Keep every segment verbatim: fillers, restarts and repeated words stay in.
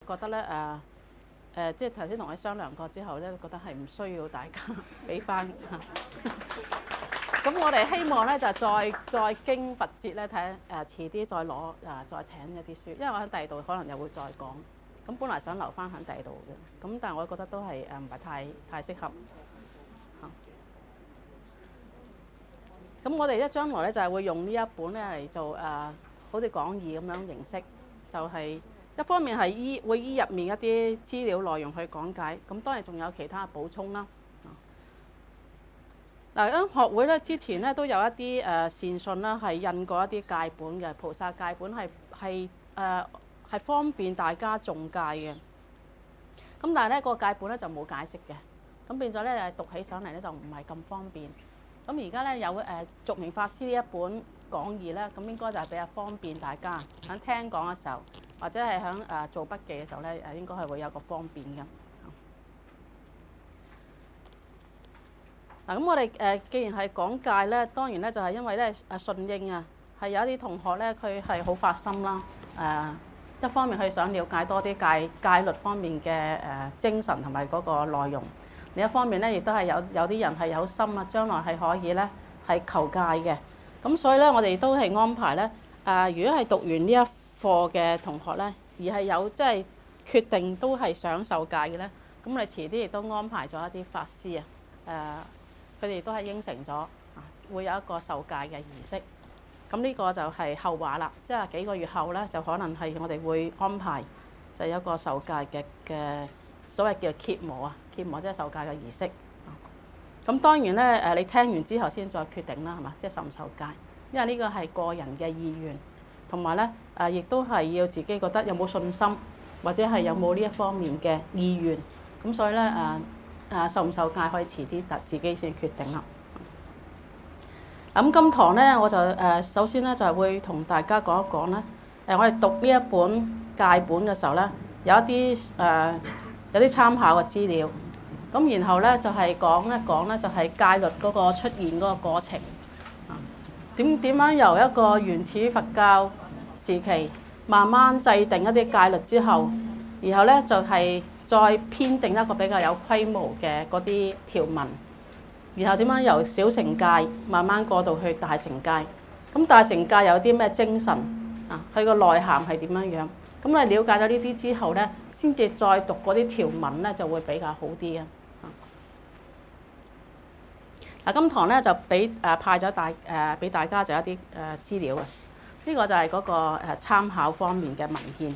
覺得咧誒誒，即係頭先同佢商量過之後咧，覺得係唔需要大家俾翻嚇。咁我哋希望咧就再再經佛節咧睇誒遲啲再攞啊再請一啲書，因為我喺第二度可能又會再講。咁本來想留翻喺第二度嘅，咁但係我覺得都係誒唔係太太適合嚇。咁我哋咧將來咧就係會用呢一本咧嚟做誒，好似講義咁樣形式，就係一方面係依會依入面一啲資料內容去講解，咁當然仲有其他補充啦。嗱，咁學會咧之前咧都有一啲誒善信啦，係印過一啲戒本嘅菩薩戒本，係係誒係方便大家誦戒嘅。咁但係咧個戒本咧就冇解釋嘅，咁變咗咧讀起上嚟咧就唔係咁方便。咁而家咧有誒續明法師呢一本講義咧，咁應該就係比較方便大家喺聽講嘅時候，或者係喺誒做筆記嘅時候咧，誒應該係會有個方便嘅。嗱，咁我哋誒既然係講戒咧，當然咧就係因為咧誒順應啊，係有一啲同學咧佢係好發心啦，誒一方面佢想了解多啲戒戒律方面嘅誒精神同埋嗰個內容，另一方面咧亦都係有有啲人係有心啊，將來係可以咧係求戒嘅。咁所以咧我哋都係安排咧誒，如果係讀完呢一課嘅同學咧，而係有即係決定都係想受戒嘅咧，咁我哋遲啲亦都安排咗一啲法師啊誒。佢哋都係應承咗，啊，會有一個受戒嘅儀式。咁呢個就係後話啦，即係幾個月後咧，就可能係我哋會安排，就有一個受戒嘅嘅所謂叫羯磨啊，羯磨即係受戒嘅儀式。咁當然咧，誒你聽完之後先再決定啦，係嘛？即係受唔受戒，因為呢個係個人嘅意願，同埋咧誒亦都係要自己覺得有冇信心，或者係有冇呢一方面嘅意願。咁所以咧誒。誒受唔受戒可以遲啲就自己先決定啦。咁今堂咧我就誒首先咧就係會同大家講一講咧誒我哋讀呢一本戒本嘅時候咧有一啲誒有啲參考嘅資料。咁然後咧就係講一講咧就係戒律嗰個出現嗰個過程。點點樣由一個原始佛教時期慢慢制定一啲戒律之後，然後咧就係。再編定一個比較有規模嘅嗰啲條文，然後點樣由小乘戒慢慢過渡去大乘戒。咁大乘戒有啲咩精神啊？佢個內涵係點樣樣？咁你了解咗呢啲之後咧，先至再讀嗰啲條文咧，就會比較好啲啊！嗱，今堂咧就俾誒派咗大誒俾大家就一啲誒資料嘅，呢個就係嗰個誒參考方面嘅文獻。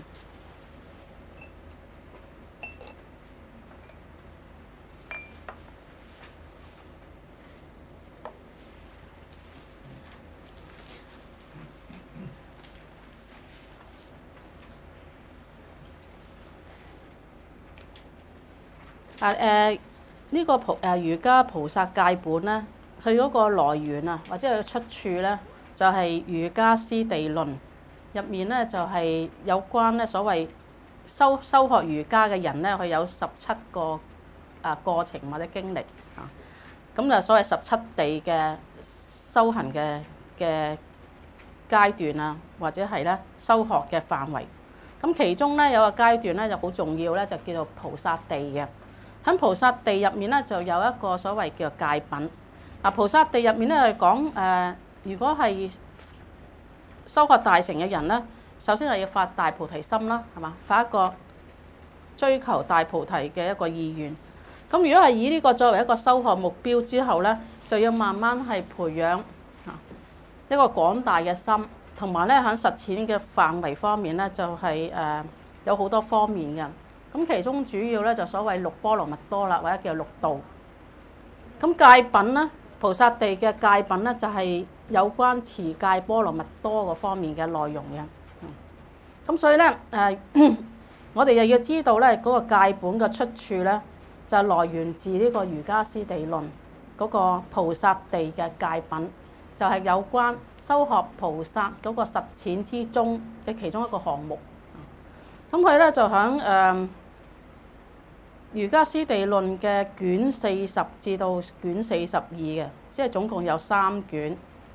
啊誒呢個菩誒瑜伽菩薩戒本咧，佢嗰個來源啊，或者佢出處咧，就係《瑜伽師地論》入面咧，就係有關咧所謂修修學瑜伽嘅人咧，佢有十七個啊過程或者經歷啊，咁就所謂十七地嘅修行嘅嘅階段啊，或者係咧修學嘅範圍。咁其中咧有個階段咧就好重要咧，就叫做菩薩地嘅。喺菩薩地入面咧，就有一個所謂叫做戒品。嗱，菩薩地入面咧係講誒，如果係修學大乘嘅人咧，首先係要發大菩提心啦，係嘛？發一個追求大菩提嘅一個意願。咁如果係以呢個作為一個修學目標之後咧，就要慢慢係培養啊一個廣大嘅心，同埋咧喺實踐嘅範圍方面咧，就係誒有好多方面嘅。咁其中主要咧就所謂六波羅蜜多啦，或者叫六道。咁戒品咧，菩薩地嘅戒品咧就係有關持戒波羅蜜多個方面嘅內容嘅。咁所以咧誒，我哋又要知道咧嗰個戒本嘅出處咧，就係來源自呢個瑜伽師地論嗰個菩薩地嘅戒品，就係有關修學菩薩嗰個實踐之中嘅其中一個項目。咁佢咧就喺誒瑜伽師地論嘅卷四十至到卷四十二嘅，即係總共有三卷。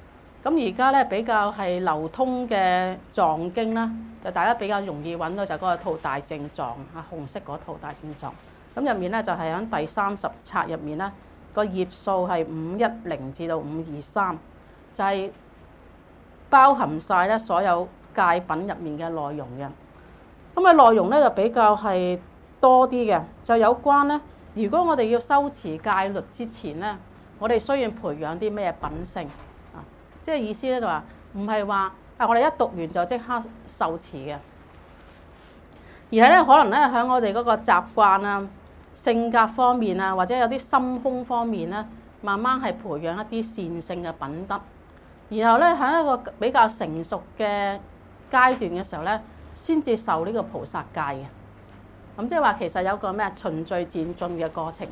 咁而家咧比較係流通嘅藏經啦，就大家比較容易揾到就嗰套大正藏啊，紅色嗰套大正藏。咁入面咧就係喺第三十冊入面啦，個頁數係五一零至到五二三，就係包含晒咧所有戒品入面嘅內容嘅。咁啊內容咧就比較係多啲嘅，就有關咧，如果我哋要修持戒律之前咧，我哋需要培養啲咩品性啊？即係意思咧就話唔係話啊我哋一讀完就即刻受持嘅，而係咧可能咧喺我哋嗰個習慣啊、性格方面啊，或者有啲心胸方面咧，慢慢係培養一啲善性嘅品德，然後咧喺一個比較成熟嘅階段嘅時候咧，先至受呢個菩薩戒嘅。咁即係話其實有個咩循序漸進嘅過程。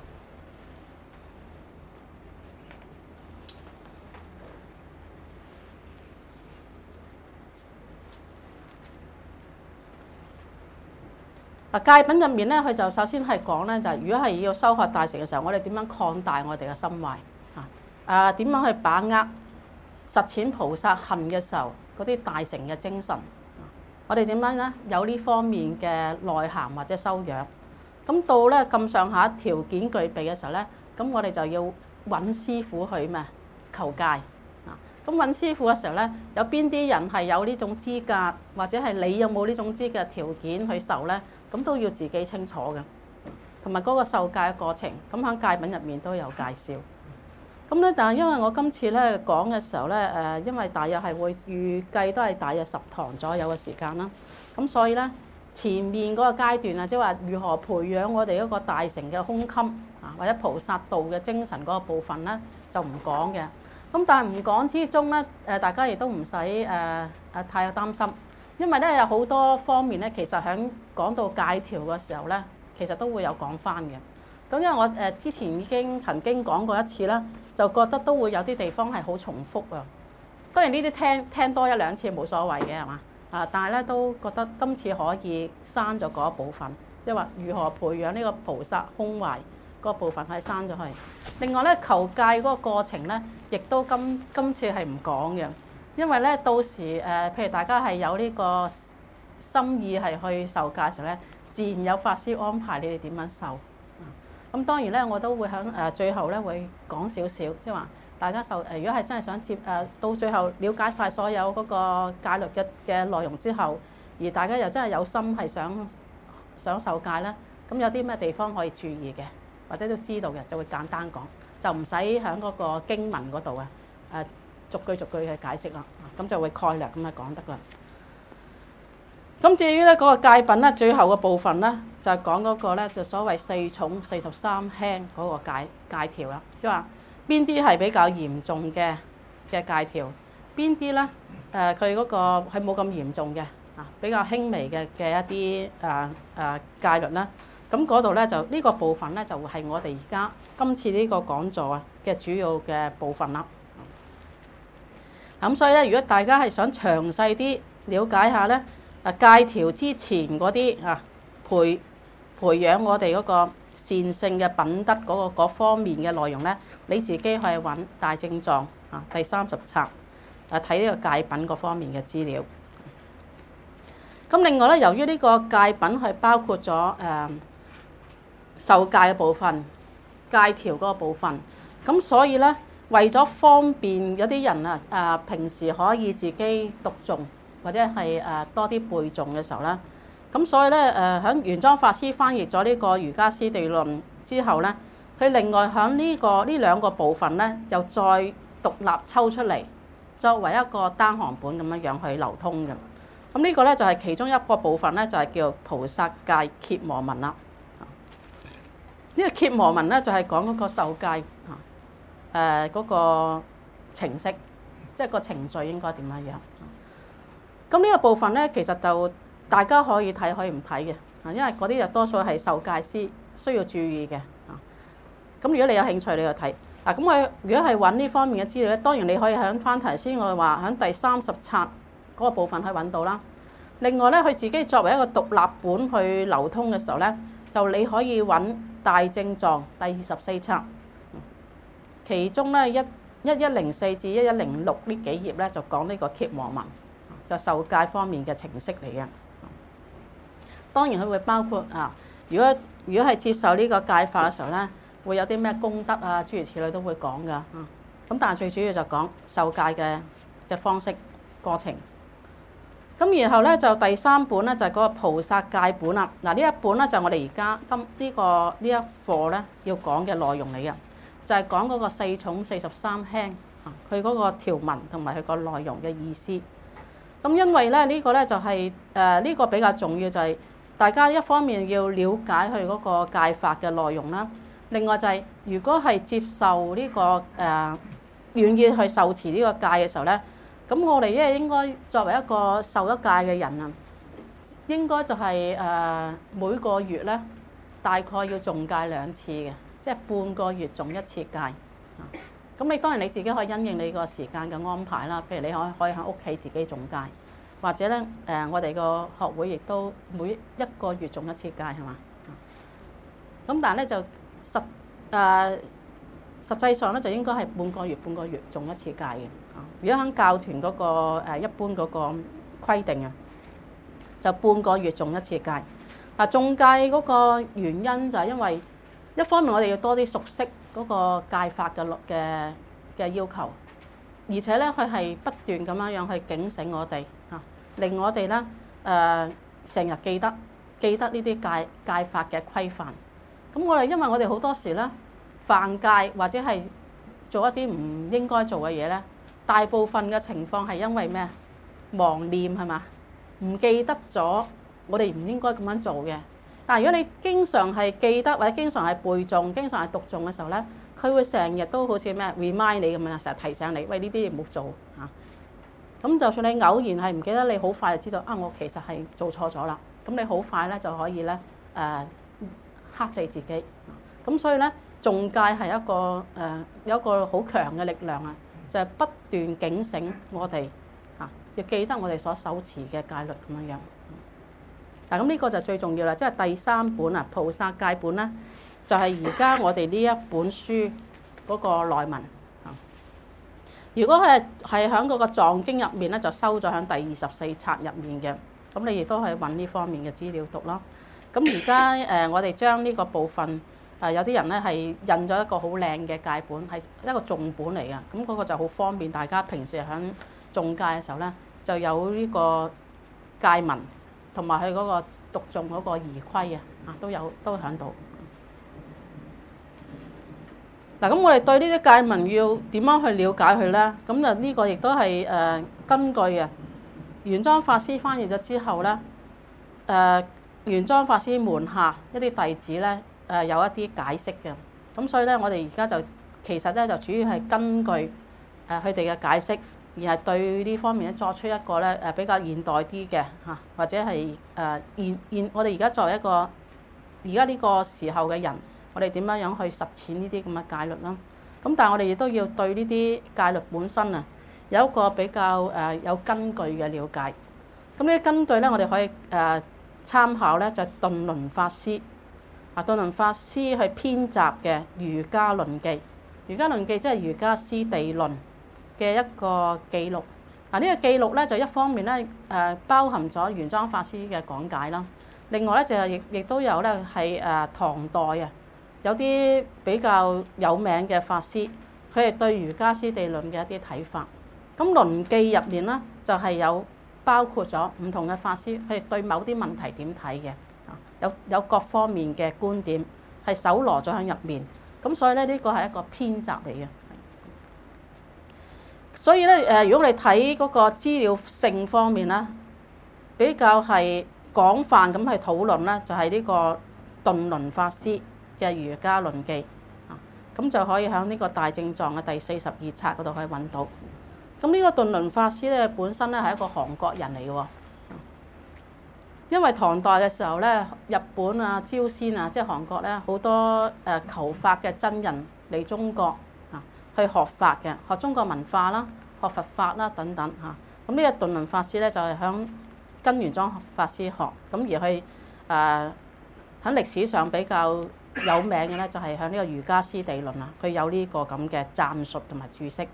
啊戒品入面咧，佢就首先係講咧，就係如果係要修學大乘嘅時候，我哋點樣擴大我哋嘅心懷啊？啊點樣去把握實踐菩薩行嘅時候嗰啲大乘嘅精神？我哋點樣咧有呢方面嘅內涵或者修養？咁到咧咁上下條件具備嘅時候咧，咁我哋就要揾師傅去咩求戒啊？咁揾師傅嘅時候咧，有邊啲人係有呢種資格，或者係你有冇呢種資格條件去受咧？咁都要自己清楚嘅，同埋嗰個受戒嘅過程，咁喺戒品入面都有介紹。咁咧，但係因為我今次咧講嘅時候咧，誒，因為大約係會預計都係大約十堂左右嘅時間啦。咁所以咧，前面嗰個階段啊，即係話如何培養我哋一個大乘嘅胸襟啊，或者菩薩道嘅精神嗰個部分咧，就唔講嘅。咁但係唔講之中咧，誒，大家亦都唔使誒誒太有擔心，因為咧有好多方面咧，其實喺講到戒條嘅時候咧，其實都會有講翻嘅。咁因為我誒之前已經曾經講過一次啦，就覺得都會有啲地方係好重複啊。當然呢啲聽聽多一兩次冇所謂嘅係嘛啊，但係咧都覺得今次可以刪咗嗰一部分，即係話如何培養呢個菩薩胸懷嗰部分係刪咗去。另外咧求戒嗰個過程咧，亦都今今次係唔講嘅，因為咧到時誒、呃、譬如大家係有呢個心意係去受戒嘅時候咧，自然有法師安排你哋點樣受。咁當然咧，我都會喺誒最後咧會講少少，即係話大家受誒，如果係真係想接誒到最後了解晒所有嗰個戒律嘅嘅內容之後，而大家又真係有心係想想受戒咧，咁有啲咩地方可以注意嘅，或者都知道嘅，就會簡單講，就唔使喺嗰個經文嗰度啊誒逐句逐句去解釋啦，咁就會概略咁啊講得啦。咁至於咧嗰個戒品咧，最後嘅部分咧就係講嗰個咧就所謂四重四十三輕嗰個戒戒條啦，即係話邊啲係比較嚴重嘅嘅戒條，邊啲咧誒佢嗰個係冇咁嚴重嘅啊，比較輕微嘅嘅一啲誒誒戒律啦。咁嗰度咧就呢個部分咧就係我哋而家今次呢個講座啊嘅主要嘅部分啦。咁所以咧，如果大家係想詳細啲了解下咧，啊戒條之前嗰啲啊培培養我哋嗰個善性嘅品德嗰個嗰方面嘅內容咧，你自己去揾大正藏啊第三十冊啊睇呢個戒品嗰方面嘅資料。咁另外咧，由於呢個戒品係包括咗誒、呃、受戒嘅部分、戒條嗰個部分，咁所以咧為咗方便有啲人啊啊平時可以自己讀誦。或者係誒多啲背誦嘅時候咧，咁所以咧誒喺玄奘法師翻譯咗呢個《瑜伽師地論》之後咧，佢另外喺呢個呢兩個部分咧，又再獨立抽出嚟，作為一個單行本咁樣樣去流通嘅。咁呢個咧就係其中一個部分咧，就係叫菩薩戒羯磨文啦。呢個羯磨文咧就係講嗰個受戒誒嗰個程式，即係個程序應該點樣樣。咁呢個部分咧，其實就大家可以睇，可以唔睇嘅，啊，因為嗰啲就多數係受戒師需要注意嘅，啊，咁如果你有興趣，你就睇。嗱，咁我如果係揾呢方面嘅資料咧，當然你可以喺翻頭先我話喺第三十冊嗰個部分去揾到啦。另外咧，佢自己作為一個獨立本去流通嘅時候咧，就你可以揾大正藏第二十四冊，其中咧一一一零四至一一零六呢幾頁咧，就講呢個羯磨紋，就受戒方面嘅程式嚟嘅。當然佢會包括啊，如果如果係接受呢個戒法嘅時候咧，會有啲咩功德啊，諸如此類都會講噶。咁但係最主要就講受戒嘅嘅方式過程。咁然後咧就第三本咧就係嗰個菩薩戒本啦。嗱，呢一本咧就我哋而家今呢個呢一課咧要講嘅內容嚟嘅，就係講嗰個四重四十三輕啊，佢嗰個條文同埋佢個內容嘅意思。咁因為咧呢個咧就係誒呢個比較重要，就係大家一方面要了解佢嗰個戒法嘅內容啦，另外就係如果係接受呢個誒願意去受持呢個戒嘅時候咧。咁我哋因為應該作為一個受咗戒嘅人啊，應該就係誒每個月咧大概要誦戒兩次嘅，即係半個月誦一次戒。咁你當然你自己可以因應你個時間嘅安排啦，譬如你可以可以喺屋企自己誦戒，或者咧誒我哋個學會亦都每一個月誦一次戒係嘛？咁但係咧就實誒。實際上咧就應該係半個月半個月誦一次戒嘅。如果喺教團嗰個誒一般嗰個規定啊，就半個月誦一次戒。嗱，誦戒嗰個原因就係因為一方面我哋要多啲熟悉嗰個戒法嘅嘅嘅要求，而且咧佢係不斷咁樣樣去警醒我哋嚇，令我哋咧誒成日記得記得呢啲戒戒法嘅規範。咁我哋因為我哋好多時咧犯戒或者係做一啲唔應該做嘅嘢咧，大部分嘅情況係因為咩？忘念係嘛？唔記得咗我哋唔應該咁樣做嘅。但係如果你經常係記得或者經常係背誦、經常係讀誦嘅時候咧，佢會成日都好似咩 remind 你咁樣，成日提醒你，喂，呢啲嘢唔好做嚇。咁就算你偶然係唔記得，你好快就知道啊，我其實係做錯咗啦。咁你好快咧就可以咧誒克制自己。咁所以咧，誦戒係一個誒、呃、有一個好強嘅力量啊，就係、是、不斷警醒我哋嚇，要記得我哋所守持嘅戒律咁樣樣。嗱，咁呢個就最重要啦，即係第三本啊，菩薩戒本咧，就係而家我哋呢一本書嗰個內文。如果係係喺嗰個藏經入面咧，就收咗喺第二十四冊入面嘅，咁你亦都係揾呢方面嘅資料讀啦。咁而家誒我哋將呢個部分。誒有啲人咧係印咗一個好靚嘅戒本，係一個誦本嚟嘅，咁、那、嗰個就好方便大家平時喺誦戒嘅時候咧，就有呢個戒文同埋佢嗰個讀誦嗰個儀規啊，啊都有都喺度。嗱，咁我哋對呢啲戒文要點樣去了解佢咧？咁就呢個亦都係誒根據啊玄奘法師翻譯咗之後咧，誒玄奘法師門下一啲弟子咧。誒有一啲解釋嘅，咁所以咧，我哋而家就其實咧就主要係根據誒佢哋嘅解釋，而係對呢方面咧作出一個咧誒比較現代啲嘅嚇，或者係誒現現我哋而家作為一個而家呢個時候嘅人，我哋點樣樣去實踐呢啲咁嘅戒律啦？咁但係我哋亦都要對呢啲戒律本身啊有一個比較誒有根據嘅了解。咁呢啲根據咧，我哋可以誒參考咧就係頓倫法師。啊，頓倫法師去編集嘅《瑜伽論記》，《瑜伽論記》即係《瑜伽師地論》嘅一個記錄。嗱，呢個記錄咧就一方面咧誒包含咗玄奘法師嘅講解啦，另外咧就係亦亦都有咧係誒唐代啊有啲比較有名嘅法師，佢哋對《瑜伽師地論》嘅一啲睇法。咁《論記》入面咧就係有包括咗唔同嘅法師，佢哋對某啲問題點睇嘅。有有各方面嘅觀點係搜羅咗喺入面，咁所以咧呢個係一個編集嚟嘅。所以咧誒，如果你睇嗰個資料性方面咧，比較係廣泛咁去討論咧，就係呢個頓倫法師嘅《瑜伽論記》啊，咁就可以喺呢個大正藏嘅第四十二冊嗰度可以揾到。咁呢個頓倫法師咧本身咧係一個韓國人嚟嘅喎。因為唐代嘅時候咧，日本啊、朝鮮啊，即係韓國咧，好多誒求法嘅僧人嚟中國啊，去學法嘅，學中國文化啦，學佛法啦等等嚇。咁呢個頓倫法師咧就係響跟玄奘法師學，咁而去誒喺歷史上比較有名嘅咧，就係喺呢個《瑜伽師地論》啊，佢有呢個咁嘅贊述同埋註釋。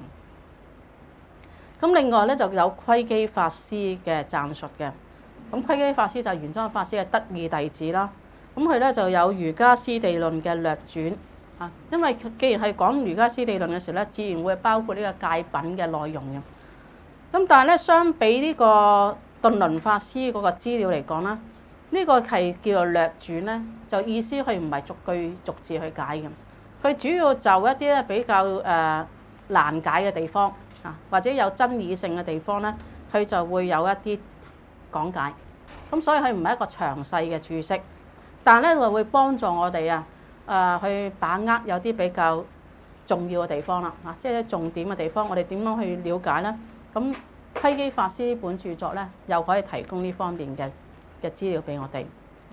咁另外咧就有窺基法師嘅贊述嘅。咁窺基法師就係玄奘法師嘅得意弟子啦。咁佢咧就有《瑜伽師地論》嘅略傳啊。因為既然係講《瑜伽師地論》嘅時候咧，自然會包括呢個戒品嘅內容嘅。咁但係咧，相比呢個頓倫法師嗰個資料嚟講啦，呢個係叫做略傳咧，就意思佢唔係逐句逐字去解嘅。佢主要就一啲咧比較誒難解嘅地方啊，或者有爭議性嘅地方咧，佢就會有一啲講解。咁所以佢唔係一個詳細嘅註釋，但係咧就會幫助我哋啊誒去把握有啲比較重要嘅地方啦啊，即係重點嘅地方，我哋點樣去了解咧？咁窺基法師呢本著作咧，又可以提供呢方面嘅嘅資料俾我哋。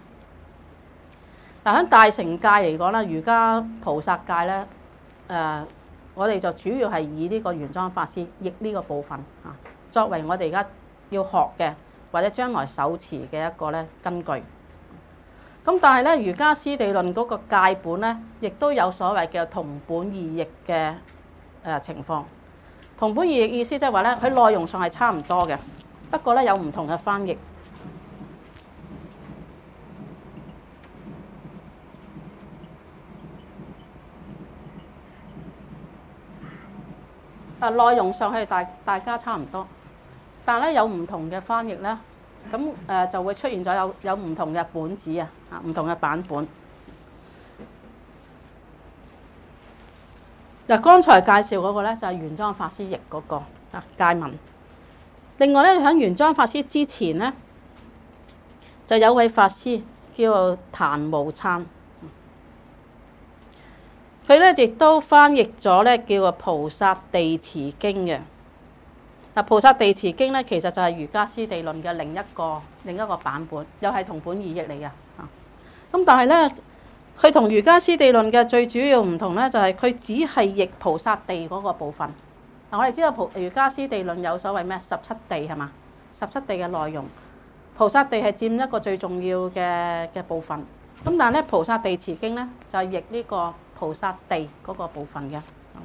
嗱喺大乘界嚟講咧，瑜伽菩薩界咧，誒、呃、我哋就主要係以呢個玄奘法師譯呢個部分啊，作為我哋而家要學嘅或者將來手持嘅一個咧根據。咁但係咧，瑜伽師地論嗰個戒本咧，亦都有所謂嘅同本異譯嘅誒情況。同本異譯意思即係話咧，佢內容上係差唔多嘅，不過咧有唔同嘅翻譯。啊，內容上係大大家差唔多，但係咧有唔同嘅翻譯咧，咁誒就會出現咗有有唔同嘅本子啊，啊唔同嘅版本。嗱，剛才介紹嗰個咧就係玄奘法師譯嗰個啊戒文。另外咧喺玄奘法師之前咧，就有位法師叫做檀無參，佢咧亦都翻譯咗咧叫做《菩薩地持經》嘅。嗱，《菩薩地持經》咧其實就係《瑜伽師地論》嘅另一個另一個版本，又係同本異譯嚟嘅啊。咁但係咧，佢同《瑜伽師地論》嘅最主要唔同咧，就係佢只係譯菩薩地嗰個部分。嗱，我哋知道《瑜伽師地論》有所謂咩十七地係嘛？十七地嘅內容，菩薩地係佔一個最重要嘅嘅部分。咁但係咧，《菩薩地持經》咧就係譯呢個菩薩地嗰個部分嘅。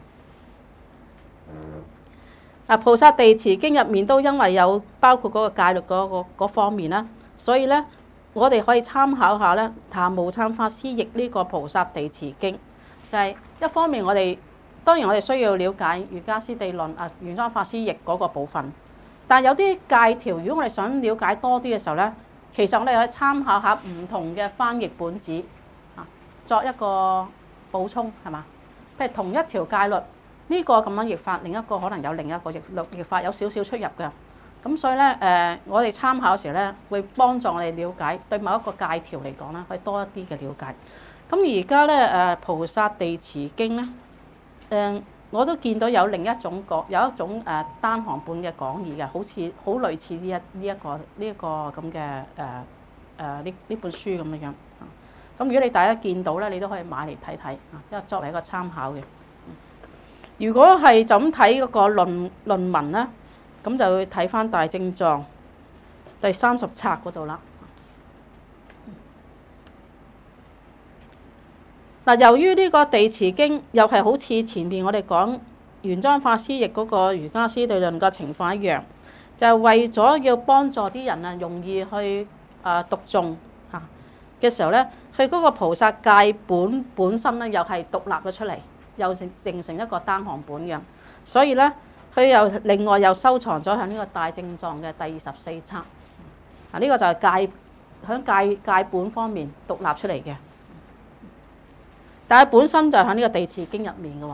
嗱，《菩薩地持經》入面都因為有包括嗰個戒律嗰個嗰方面啦，所以咧我哋可以參考下咧檀無參法師譯呢個《菩薩地持經》，就係一方面我哋當然我哋需要了解《瑜伽師地論》啊，玄奘法師譯嗰個部分，但係有啲戒條，如果我哋想了解多啲嘅時候咧，其實我哋可以參考下唔同嘅翻譯本子啊，作一個補充係嘛？譬如同一條戒律。呢個咁樣譯法，另一個可能有另一個譯譯法，有少少出入嘅。咁所以咧，誒、呃，我哋參考時咧，會幫助我哋了解對某一個戒條嚟講咧，可以多一啲嘅了解。咁而家咧，誒《菩薩地持經》咧，誒、呃，我都見到有另一種講，有一種誒單行本嘅講義嘅，好似好類似呢一呢一個呢一個咁嘅誒誒呢呢本書咁樣樣。咁如果你大家見到咧，你都可以買嚟睇睇啊，即係作為一個參考嘅。如果係就咁睇嗰個論論文咧，咁就會睇翻大正藏第三十冊嗰度啦。嗱，由於呢個地持經又係好似前面我哋講玄奘法師譯嗰個瑜伽師地論嘅情況一樣，就係、是、為咗要幫助啲人啊容易去啊讀誦嚇嘅時候咧，佢嗰個菩薩戒本本身咧又係獨立咗出嚟。又成形成一個單行本嘅，所以咧佢又另外又收藏咗喺呢個大正藏嘅第二十四冊。啊，呢個就係戒喺戒戒本方面獨立出嚟嘅，但係本身就喺呢個地持經入面嘅喎。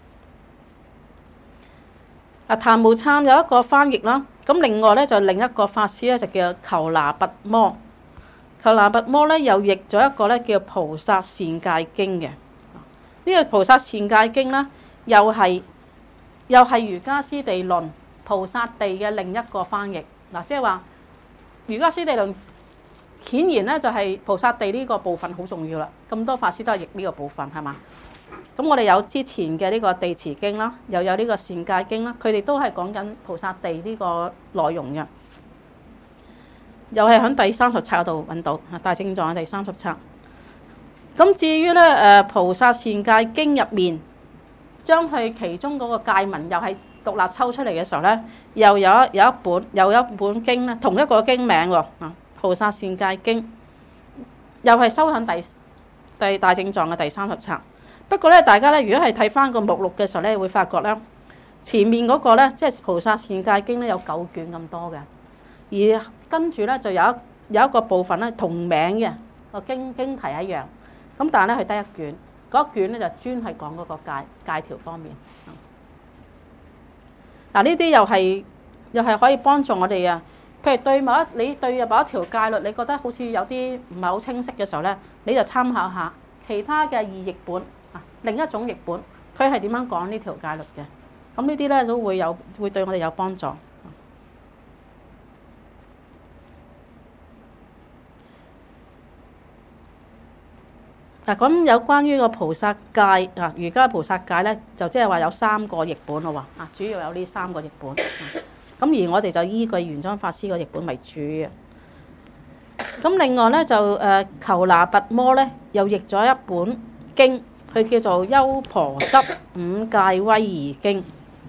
啊，檀無參有一個翻譯啦，咁另外咧就另一個法師咧就叫求那跋摩，求那跋摩咧又譯咗一個咧叫菩薩善戒經嘅。呢個菩薩善戒經咧，又係又係瑜伽師地論菩薩地嘅另一個翻譯嗱，即係話瑜伽師地論顯然咧就係菩薩地呢個部分好重要啦。咁多法師都係譯呢個部分係嘛？咁我哋有之前嘅呢個地持經啦，又有呢個善戒經啦，佢哋都係講緊菩薩地呢個內容嘅，又係喺第三十冊度揾到啊，大正藏嘅第三十冊。 咁至於咧誒菩薩善戒經入面，將佢其中嗰個戒文又係獨立抽出嚟嘅時候咧，又有一有一本又有一本經咧，同一個經名喎啊，菩薩善戒經，又係收喺第第大正藏嘅第三十冊。不過咧，大家咧如果係睇翻個目錄嘅時候咧，會發覺咧前面嗰個咧即係菩薩善戒經咧有九卷咁多嘅，而跟住咧就有一有一個部分咧同名嘅個經經題一樣。咁但係咧，佢得一卷，嗰一卷咧就專係講嗰個戒戒條方面。嗱，呢啲又係又係可以幫助我哋啊。譬如對某一你對入某一條戒律，你覺得好似有啲唔係好清晰嘅時候咧，你就參考下其他嘅異譯本啊，另一種譯本，佢係點樣講呢條戒律嘅？咁呢啲咧都會有會對我哋有幫助。嗱，咁有關於個菩薩戒啊，瑜伽菩薩戒咧，就即係話有三個譯本咯喎，啊，主要有呢三個譯本。咁而我哋就依據玄奘法師個譯本為主嘅。咁另外咧就誒求那跋摩咧又譯咗一本經，佢叫做《優婆塞五戒威儀經》。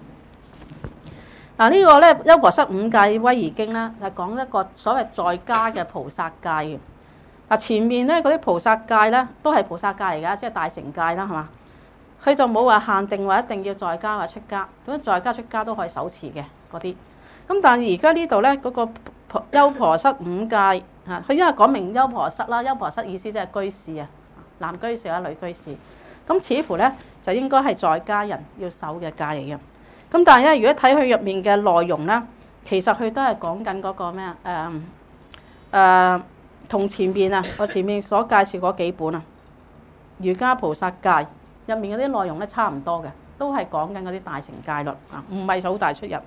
嗱，呢個咧《優婆塞五戒威儀經》咧係講一個所謂在家嘅菩薩戒嘅。嗱，前面咧嗰啲菩薩戒咧都係菩薩戒嚟㗎，即係大乘戒啦，係嘛？佢就冇話限定話一定要在家或出家，咁在家出家都可以手持嘅嗰啲。咁但係而家呢度咧嗰個優婆塞五戒嚇，佢因為講明優婆塞啦，優婆塞意思即係居士啊，男居士或者女居士。咁似乎咧就應該係在家人要守嘅戒嚟嘅。咁但係咧，如果睇佢入面嘅內容咧，其實佢都係講緊嗰個咩啊？誒、呃、誒。呃同前面啊，我前面所介紹嗰幾本啊，瑜伽菩薩戒入面嗰啲內容咧差唔多嘅，都係講緊嗰啲大乘戒律啊，唔係好大出入。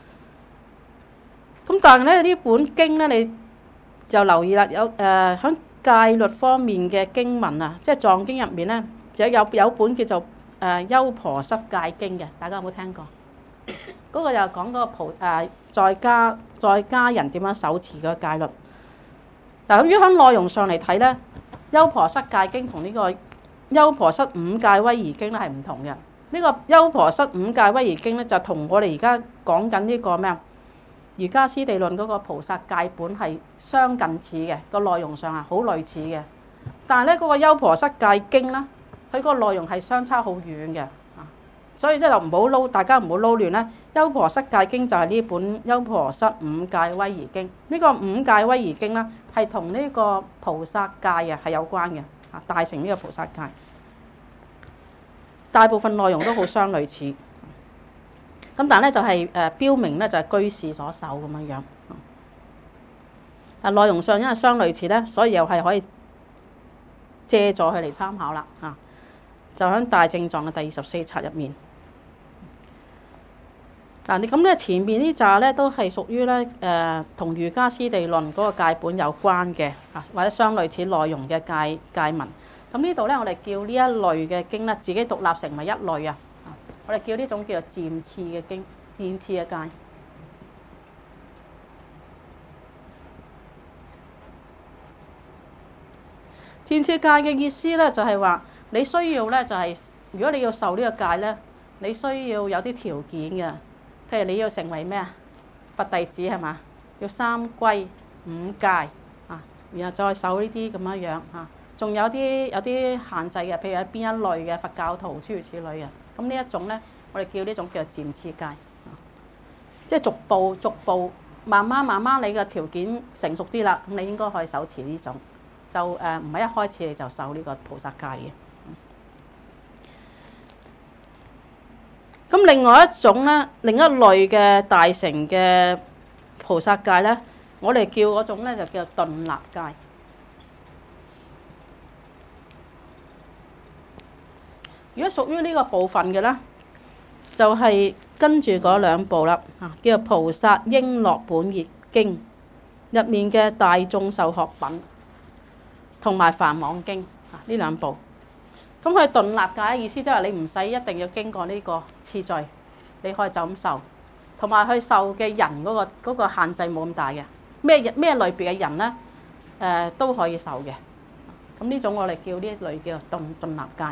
咁但係咧呢本經咧，你就留意啦，有誒喺戒律方面嘅經文啊，即係藏經入面咧，就有有本叫做誒優婆塞戒經嘅，大家有冇聽過？嗰個又講嗰個菩誒在家在家人點樣守持嗰個戒律。嗱，咁如果喺內容上嚟睇咧，優婆塞戒經同呢個優婆塞五戒威儀經咧係唔同嘅。呢個優婆塞五戒威儀經咧就同我哋而家講緊呢個咩啊？瑜伽師地論嗰個菩薩戒本係相近似嘅，個內容上係好類似嘅。但係咧嗰個優婆塞戒經咧，佢個內容係相差好遠嘅。所以即係就唔好撈，大家唔好撈亂咧。優婆塞戒經就係呢本優婆塞五戒威儀經。呢個五戒威儀經咧係同呢個菩薩戒啊係有關嘅啊，大乘呢個菩薩戒，大部分內容都好相類似。咁但係咧就係誒標明咧就係居士所守咁樣樣。啊，內容上因為相類似咧，所以又係可以借助佢嚟參考啦啊。就喺大正藏嘅第二十四冊入面。嗱，你咁咧前面呢紮咧都係屬於咧誒同瑜伽師地論嗰個戒本有關嘅啊，或者相類似內容嘅戒戒文。咁呢度咧我哋叫呢一類嘅經咧自己獨立成為一類啊。我哋叫呢種叫做漸次嘅經，漸次嘅戒。漸次戒嘅意思咧就係話你需要咧就係、是、如果你要受呢個戒咧，你需要有啲條件嘅。譬如你要成為咩啊？佛弟子係嘛？要三歸五戒啊，然後再守呢啲咁樣樣啊。仲有啲有啲限制嘅，譬如喺邊一類嘅佛教徒諸如此類啊。咁呢一種咧，我哋叫呢種叫做漸次戒，啊、即係逐步逐步慢慢慢慢你嘅條件成熟啲啦，咁你應該可以手持呢種，就誒唔係一開始你就受呢個菩薩戒嘅。咁另外一種咧，另一類嘅大乘嘅菩薩戒咧，我哋叫嗰種咧就叫做頓立戒。如果屬於呢個部分嘅咧，就係、是、跟住嗰兩部啦，啊，叫做菩薩瓔珞本業經入面嘅大眾受學品，同埋梵網經啊呢兩部。咁佢頓立戒嘅意思即係你唔使一定要經過呢個次序，你可以就咁受，同埋佢受嘅人嗰、嗰個嗰個限制冇咁大嘅，咩咩類別嘅人咧誒、呃、都可以受嘅。 咁呢種我哋叫呢一類叫做頓頓立戒。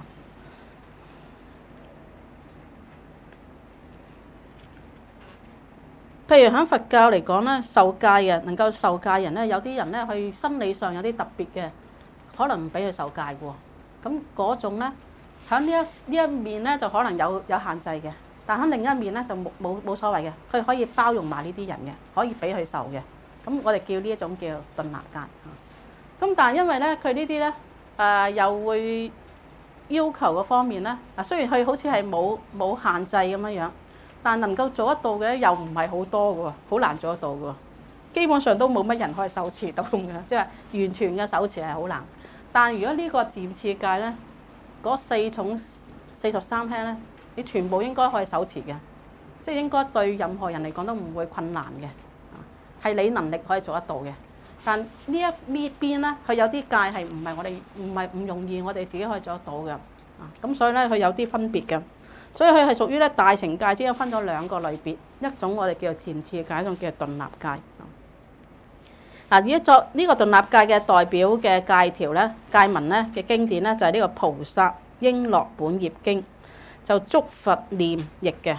譬如喺佛教嚟講咧，受戒嘅能夠受戒人咧，有啲人咧佢生理上有啲特別嘅，可能唔俾佢受戒嘅喎。咁嗰種咧，喺呢一呢一面咧就可能有有限制嘅，但喺另一面咧就冇冇冇所謂嘅，佢可以包容埋呢啲人嘅，可以俾佢受嘅。咁我哋叫呢一種叫頓立戒。咁但係因為咧佢呢啲咧誒又會要求嗰方面咧，嗱雖然佢好似係冇冇限制咁樣樣。但能夠做得到嘅又唔係好多嘅喎，好難做得到嘅喎。基本上都冇乜人可以手持到嘅，即係完全嘅手持係好難。但如果呢個漸次戒咧，嗰四重四十三輕咧，你全部應該可以手持嘅，即係應該對任何人嚟講都唔會困難嘅，係你能力可以做得到嘅。但呢一呢邊咧，佢有啲戒係唔係我哋唔係唔容易我哋自己可以做得到嘅，啊咁所以咧佢有啲分別嘅。所以佢係屬於咧大乘戒之間分咗兩個類別，一種我哋叫做漸次戒，一種叫做頓立戒。嗱，而家作呢個頓立戒嘅代表嘅戒條咧、戒文咧嘅經典咧，就係呢個《菩薩瓔珞本業經》，就囑佛念譯嘅。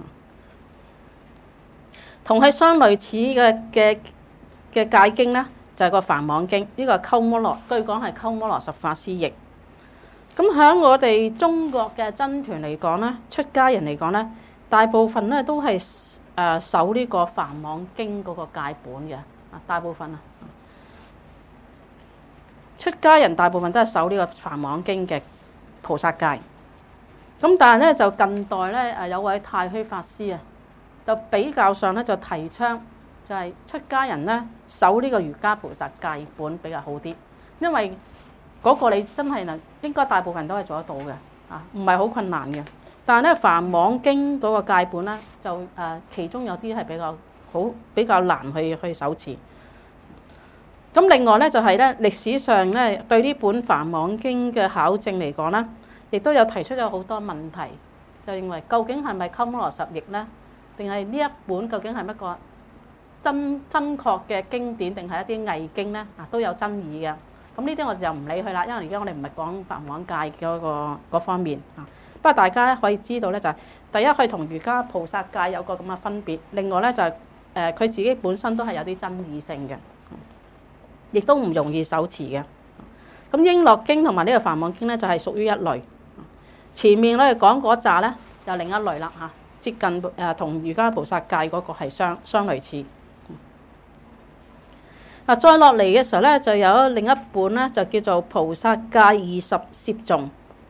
同佢相類似嘅嘅嘅戒經咧，就係個《梵網經》，呢個係鳩摩羅，據講係鳩摩羅什法師譯。咁喺我哋中國嘅僧團嚟講咧，出家人嚟講咧，大部分咧都係誒守呢個《梵網經》嗰個戒本嘅，啊大部分啊，出家人大部分都係守呢個《梵網經》嘅菩薩戒。咁但係咧就近代咧誒有位太虛法師啊，就比較上咧就提倡就係出家人咧守呢個瑜伽菩薩戒本比較好啲，因為嗰個你真係能應該大部分都係做得到嘅，啊唔係好困難嘅。但係咧《梵網經》嗰個戒本咧，就誒、呃、其中有啲係比較好比較難去去手持。咁另外咧就係咧歷史上咧對呢本《梵網經》嘅考證嚟講咧，亦都有提出咗好多問題，就認為究竟係咪鳩摩羅什譯咧，定係呢一本究竟係乜個真真確嘅經典，定係一啲偽經咧？啊都有爭議嘅。咁呢啲我就唔理佢啦，因為而家我哋唔係講梵網戒嗰個嗰方面啊。不過大家咧可以知道咧，就係第一佢同瑜伽菩薩戒有個咁嘅分別，另外咧就係誒佢自己本身都係有啲爭議性嘅，亦都唔容易手持嘅。咁瓔珞經同埋呢個梵網經咧就係屬於一類。前面咧講嗰紮咧就另一類啦嚇，接近誒同瑜伽菩薩戒嗰個係相相類似。嗱，再落嚟嘅時候咧，就有另一本咧，就叫做《菩薩戒二十攝頌》。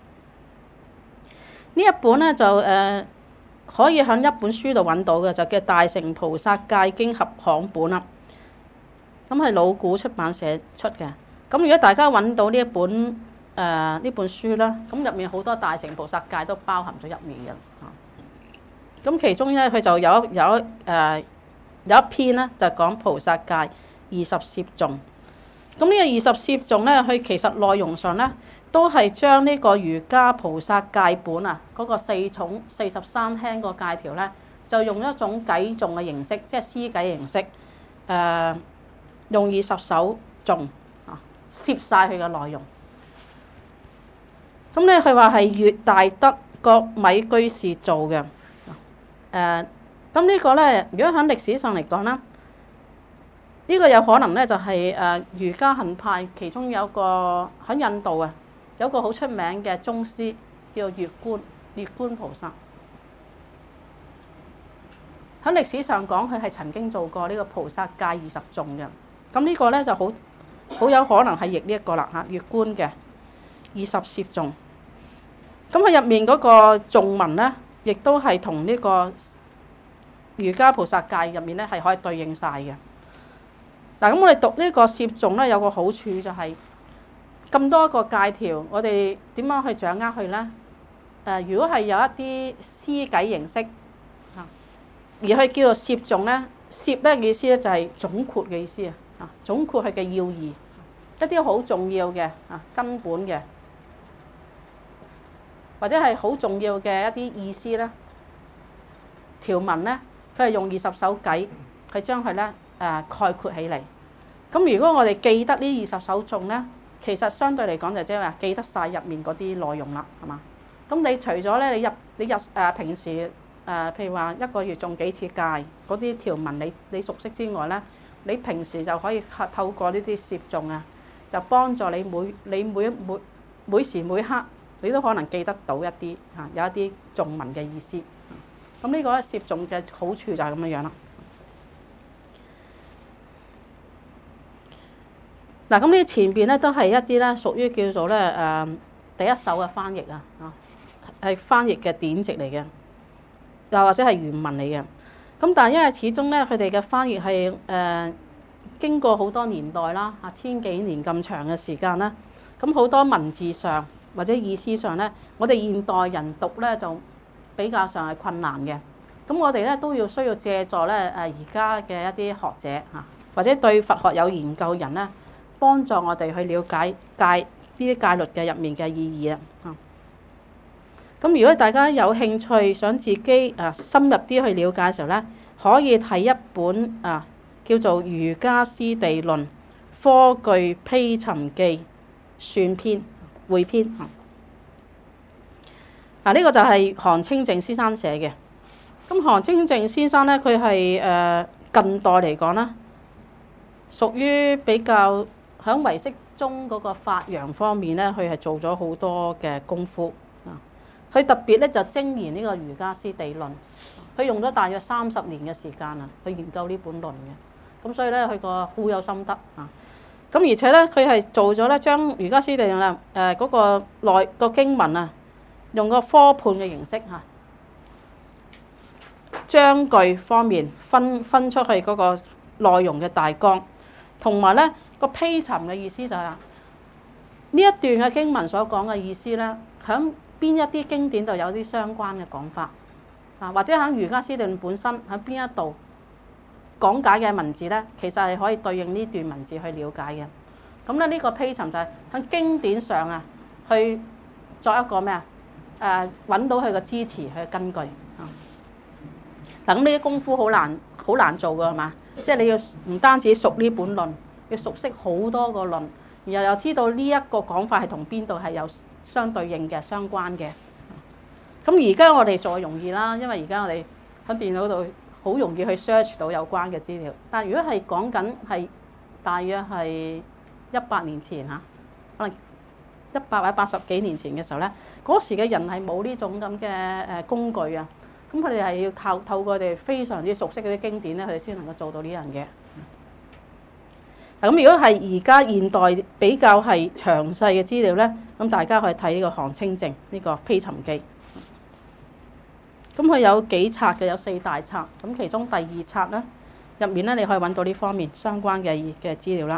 呢一本咧就誒、呃、可以喺一本書度揾到嘅，就叫《大乘菩薩戒經合行本》啦。咁係老古出版社出嘅。咁如果大家揾到呢一本誒呢、呃、本書啦，咁入面好多大乘菩薩戒都包含咗入面嘅。咁其中咧，佢就有有誒、呃、有一篇咧，就講菩薩戒二十攝頌。咁呢個二十攝頌咧，佢其實內容上咧都係將呢個瑜伽菩薩戒本啊，嗰、那個四重四十三輕個戒條咧，就用一種偈頌嘅形式，即係詩偈形式，誒、呃、用二十首頌啊，攝晒佢嘅內容。咁咧，佢話係粵大德覺米居士做嘅。誒、呃，咁呢個咧，如果喺歷史上嚟講咧，呢個有可能咧就係誒瑜伽行派其中有個喺印度啊，有個好出名嘅宗師叫月觀月觀菩薩。喺歷史上講，佢係曾經做過呢個菩薩戒二十頌嘅。咁呢個咧就好好有可能係譯呢一個啦嚇，月觀嘅二十攝頌。咁佢入面嗰個頌文咧，亦都係同呢個瑜伽菩薩戒入面咧係可以對應晒嘅。嗱，咁我哋讀呢個攝頌咧，有個好處就係、是、咁多個戒條，我哋點樣去掌握佢咧？誒、呃，如果係有一啲詩偈形式嚇，而佢叫做攝頌咧，攝咧嘅意思咧就係總括嘅意思啊，啊，總括佢嘅要義，一啲好重要嘅啊根本嘅，或者係好重要嘅一啲意思咧，條文咧，佢係用二十首偈，佢將佢咧誒概括起嚟。咁如果我哋記得呢二十首頌咧， 其實相對嚟講就即係話記得晒入面嗰啲內容啦，係嘛？咁你除咗咧，你入你入誒、呃、平時誒、呃、譬如話一個月中幾次戒嗰啲條文你你熟悉之外咧，你平時就可以透過呢啲攝誦啊，就幫助你每你每每每時每刻你都可能記得到一啲嚇有一啲頌文嘅意思。咁呢個咧攝誦嘅好處就係咁樣樣啦。嗱，咁呢前邊咧都係一啲咧屬於叫做咧誒、呃、第一手嘅翻譯啊，啊係翻譯嘅典籍嚟嘅，又或者係原文嚟嘅。咁但係因為始終咧佢哋嘅翻譯係誒、呃、經過好多年代啦，啊千幾年咁長嘅時間啦，咁好多文字上或者意思上咧，我哋現代人讀咧就比較上係困難嘅。咁我哋咧都要需要借助咧誒而家嘅一啲學者嚇，或者對佛學有研究人咧，幫助我哋去了解戒呢啲戒律嘅入面嘅意義啊！咁如果大家有興趣想自己啊深入啲去了解嘅時候咧，可以睇一本啊叫做《瑜伽師地論科具披尋記篆篇彙編》啊。嗱，呢個就係韓清淨先生寫嘅。咁韓清淨先生咧，佢係誒近代嚟講啦，屬於比較喺唯識中嗰個發揚方面咧，佢係做咗好多嘅功夫啊！佢特別咧就精研呢個瑜伽師地論，佢用咗大約三十年嘅時間啊，去研究呢本論嘅。咁所以咧，佢個好有心得啊！咁而且咧，佢係做咗咧將瑜伽師地論啊誒嗰個內個經文啊，用個科判嘅形式嚇，章句方面分分出去嗰個內容嘅大綱。同埋咧個披尋嘅意思就係呢一段嘅經文所講嘅意思咧，喺邊一啲經典度有啲相關嘅講法啊，或者喺瑜伽師地論本身喺邊一度講解嘅文字咧，其實係可以對應呢段文字去了解嘅。咁咧呢個披尋就係喺經典上啊，去作一個咩啊？誒揾到佢個支持佢嘅根據啊。嗱，咁呢啲功夫好難好難做㗎係嘛？即係你要唔單止熟呢本論，要熟悉好多個論，然後又知道呢一個講法係同邊度係有相對應嘅、相關嘅。咁而家我哋做容易啦，因為而家我哋喺電腦度好容易去 search 到有關嘅資料。但係如果係講緊係大約係一百年前嚇，可能一百或者八十幾年前嘅時候咧，嗰時嘅人係冇呢種咁嘅誒工具啊。咁佢哋係要透透過佢哋非常之熟悉嗰啲經典咧，佢哋先能夠做到呢樣嘢。嗱，咁如果係而家現代比較係詳細嘅資料咧，咁大家可以睇呢個韓清淨呢個披尋記。咁佢有幾冊嘅，有四大冊。咁其中第二冊咧入面咧，你可以揾到呢方面相關嘅嘅資料啦。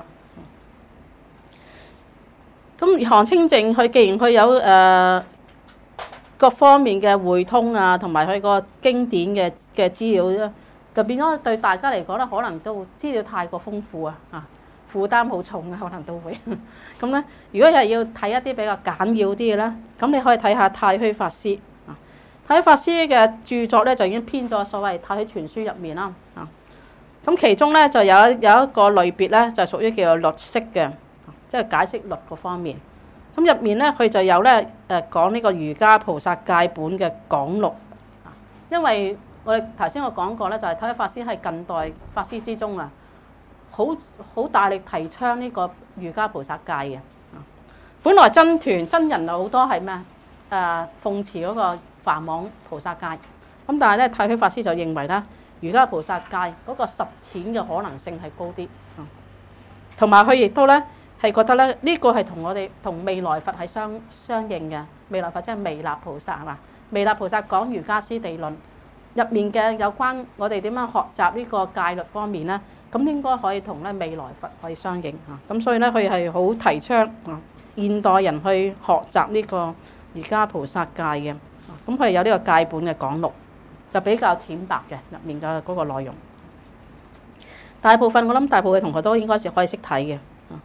咁韓清淨佢既然佢有誒，呃各方面嘅匯通啊，同埋佢個經典嘅嘅資料咧，就變咗對大家嚟講咧，可能都資料太過豐富啊，啊負擔好重啊，可能都會。咁咧，如果係要睇一啲比較簡要啲嘅咧，咁你可以睇下太虛法師啊。太虛法師嘅著作咧就已經編咗所謂《太虛全書》入面啦啊。咁其中咧就有有一個類別咧，就屬於叫做律釋嘅，即係解釋律嗰方面。咁入面咧，佢就有咧誒講呢個瑜伽菩薩戒本嘅講錄。因為我哋頭先我講過咧，就係太虛法師係近代法師之中啊，好好大力提倡呢個瑜伽菩薩戒嘅。本來僧團僧人有好多係咩啊？誒奉持嗰個梵網菩薩戒。咁但係咧，太虛法師就認為咧，瑜伽菩薩戒嗰個實踐嘅可能性係高啲。同埋佢亦都咧。係覺得咧，呢、這個係同我哋同未來佛係相相應嘅。未來佛即係彌勒菩薩係嘛？彌勒菩薩講瑜伽師地論入面嘅有關我哋點樣學習呢個戒律方面咧，咁應該可以同咧未來佛可以相應嚇。咁所以咧，佢係好提倡啊現代人去學習呢個瑜伽菩薩戒嘅。咁佢有呢個戒本嘅講錄，就比較淺白嘅入面嘅嗰個內容。大部分我諗大部分同學都應該是可以識睇嘅。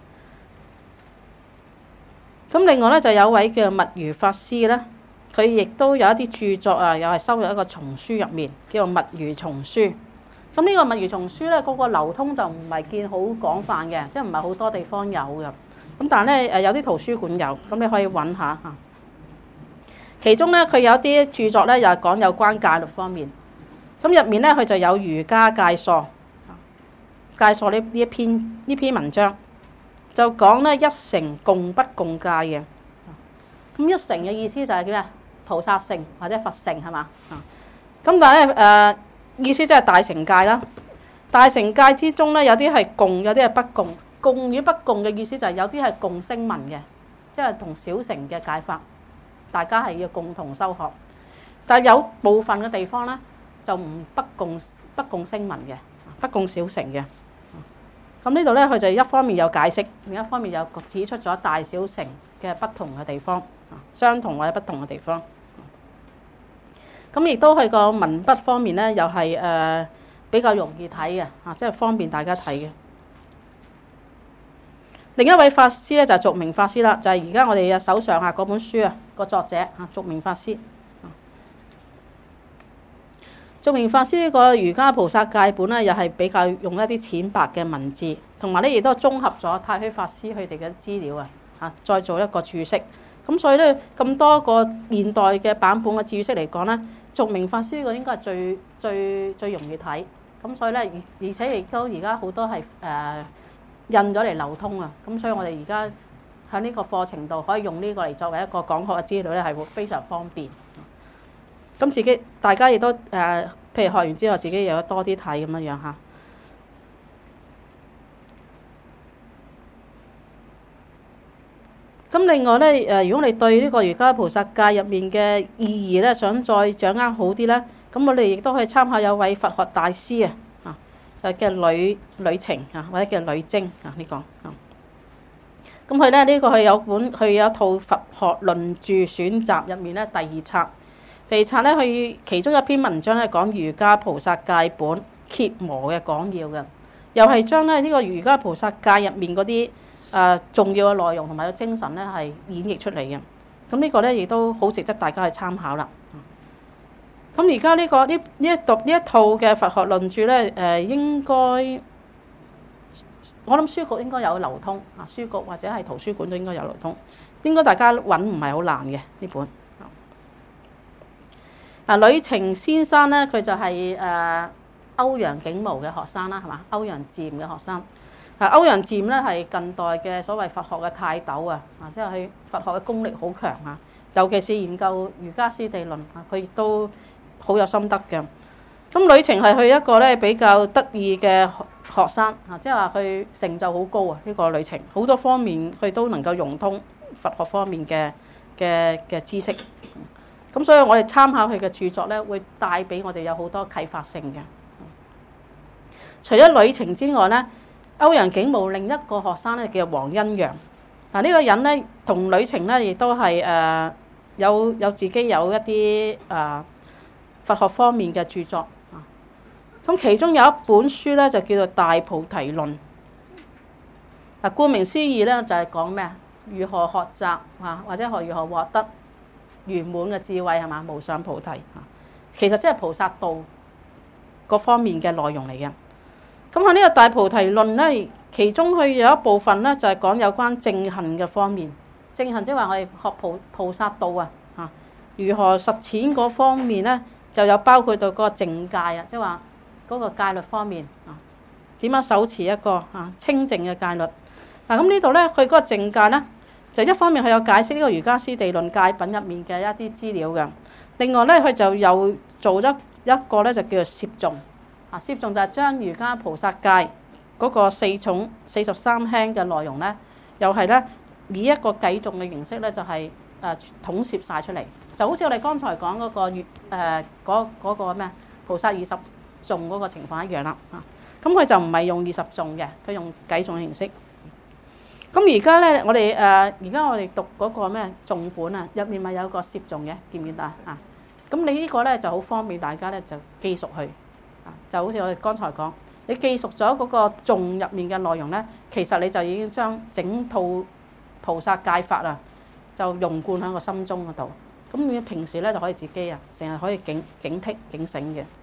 咁另外咧就有位叫密如法師咧，佢亦都有一啲著作啊，又係收入一個叢書入面，叫做密如叢書。咁呢個密如叢書咧，嗰個流通就唔係見好廣泛嘅，即係唔係好多地方有嘅。 咁但係咧誒有啲圖書館有，咁你可以揾下嚇。其中咧佢有啲著作咧又係講有關戒律方面，咁入面咧佢就有瑜伽戒疏，戒疏呢呢一篇呢篇文章就講咧一乘共不共戒嘅。咁一乘嘅意思就係叫咩？菩薩乘或者佛乘係嘛？啊，咁但係咧誒意思即係大乘戒啦。大乘戒之中咧有啲係共，有啲係不共。共與不共嘅意思就係有啲係共聲聞嘅，即係同小乘嘅戒法，大家係要共同修學。但係有部分嘅地方咧就唔不共不共聲聞嘅，不共小乘嘅。咁呢度咧佢就一方面有解釋，另一方面又指出咗大小乘嘅不同嘅地方，相同或者不同嘅地方。咁亦都係個文筆方面咧，又係誒比較容易睇嘅，啊，即係方便大家睇嘅。另一位法師咧就係續明法師啦，就係而家我哋嘅手上啊嗰本書啊個作者啊續明法師。續明法師呢個瑜伽菩薩戒本咧，又係比較用一啲淺白嘅文字，同埋咧亦都綜合咗太虛法師佢哋嘅資料啊，嚇再做一個注釋。咁所以咧咁多個現代嘅版本嘅注釋嚟講咧，續明法師呢個應該係最最最容易睇。咁所以咧而而且亦都而家好多係誒。呃印咗嚟流通啊！咁所以我哋而家喺呢個課程度可以用呢個嚟作為一個講學嘅資料咧，係會非常方便。咁自己大家亦都誒、呃，譬如學完之後，自己又有多啲睇咁樣樣嚇。咁另外咧誒，如果你對呢個瑜伽菩薩戒入面嘅意義咧，想再掌握好啲咧，咁我哋亦都可以參考有位佛學大師啊。就叫呂呂澂啊，或者叫呂楨啊呢個啊。咁佢咧呢個佢有本佢有一套佛學論著選集入面咧第二冊，第二冊咧佢其中一篇文章咧講瑜伽菩薩戒本羯磨嘅講要嘅，又係將咧呢個瑜伽菩薩戒入面嗰啲誒重要嘅內容同埋個精神咧係演繹出嚟嘅。咁呢個咧亦都好值得大家去參考啦。咁而家呢個呢呢一讀呢一套嘅佛學論著咧，誒應該我諗書局應該有流通啊，書局或者係圖書館都應該有流通，應該大家揾唔係好難嘅呢本。啊，呂澂先生咧，佢就係誒歐陽竟無嘅學生啦，係嘛？歐陽漸嘅學生。啊，歐陽漸咧係近代嘅所謂佛學嘅泰斗啊，啊，即係佢佛學嘅功力好強啊，尤其是研究瑜伽師地論啊，佢亦都好有心得嘅。咁呂澂係佢一個咧比較得意嘅學生啊，即係話佢成就好高啊！呢個呂澂好多方面佢都能夠融通佛學方面嘅嘅嘅知識。咁所以我哋參考佢嘅著作咧，會帶俾我哋有好多啟發性嘅。除咗呂澂之外咧，歐陽竟無另一個學生咧叫黃恩揚。嗱，呢個人咧同呂澂咧亦都係誒有有自己有一啲誒佛學方面嘅著作啊。咁其中有一本書咧就叫做《大菩提論》。嗱，顧名思義咧就係講咩啊？如何學習啊，或者學如何獲得圓滿嘅智慧係嘛？無上菩提啊，其實即係菩薩道各方面嘅內容嚟嘅。咁喺呢個《大菩提論》咧，其中佢有一部分咧就係講有關正行嘅方面。正行即係話我哋學菩菩薩道啊，嚇如何實踐嗰方面咧，就有包括到嗰個淨戒啊，即係話嗰個戒律方面啊，點樣手持一個啊清淨嘅戒律。嗱，咁呢度咧，佢嗰個淨戒咧，就一方面佢有解釋呢個瑜伽師地論戒品入面嘅一啲資料嘅。另外咧，佢就有做咗一個咧，就叫做攝頌。啊，攝頌就係將瑜伽菩薩戒嗰個四重四十三輕嘅內容咧，又係咧以一個偈頌嘅形式咧，就係誒統攝晒出嚟，就好似我哋剛才講嗰個月誒嗰嗰個咩菩薩二十頌嗰個情況一樣啦。啊，咁佢就唔係用二十頌嘅，佢用偈頌嘅形式。咁而家咧，我哋誒而家我哋讀嗰個咩頌本啊，入面咪有個攝頌嘅，見唔見到啊？啊，咁你呢個咧就好方便大家咧就記熟去。就好似我哋剛才講，你記熟咗嗰個頌入面嘅內容咧，其實你就已經將整套菩薩戒法啊，就融貫喺個心中嗰度。咁你平時咧就可以自己啊，成日可以警警惕警醒嘅。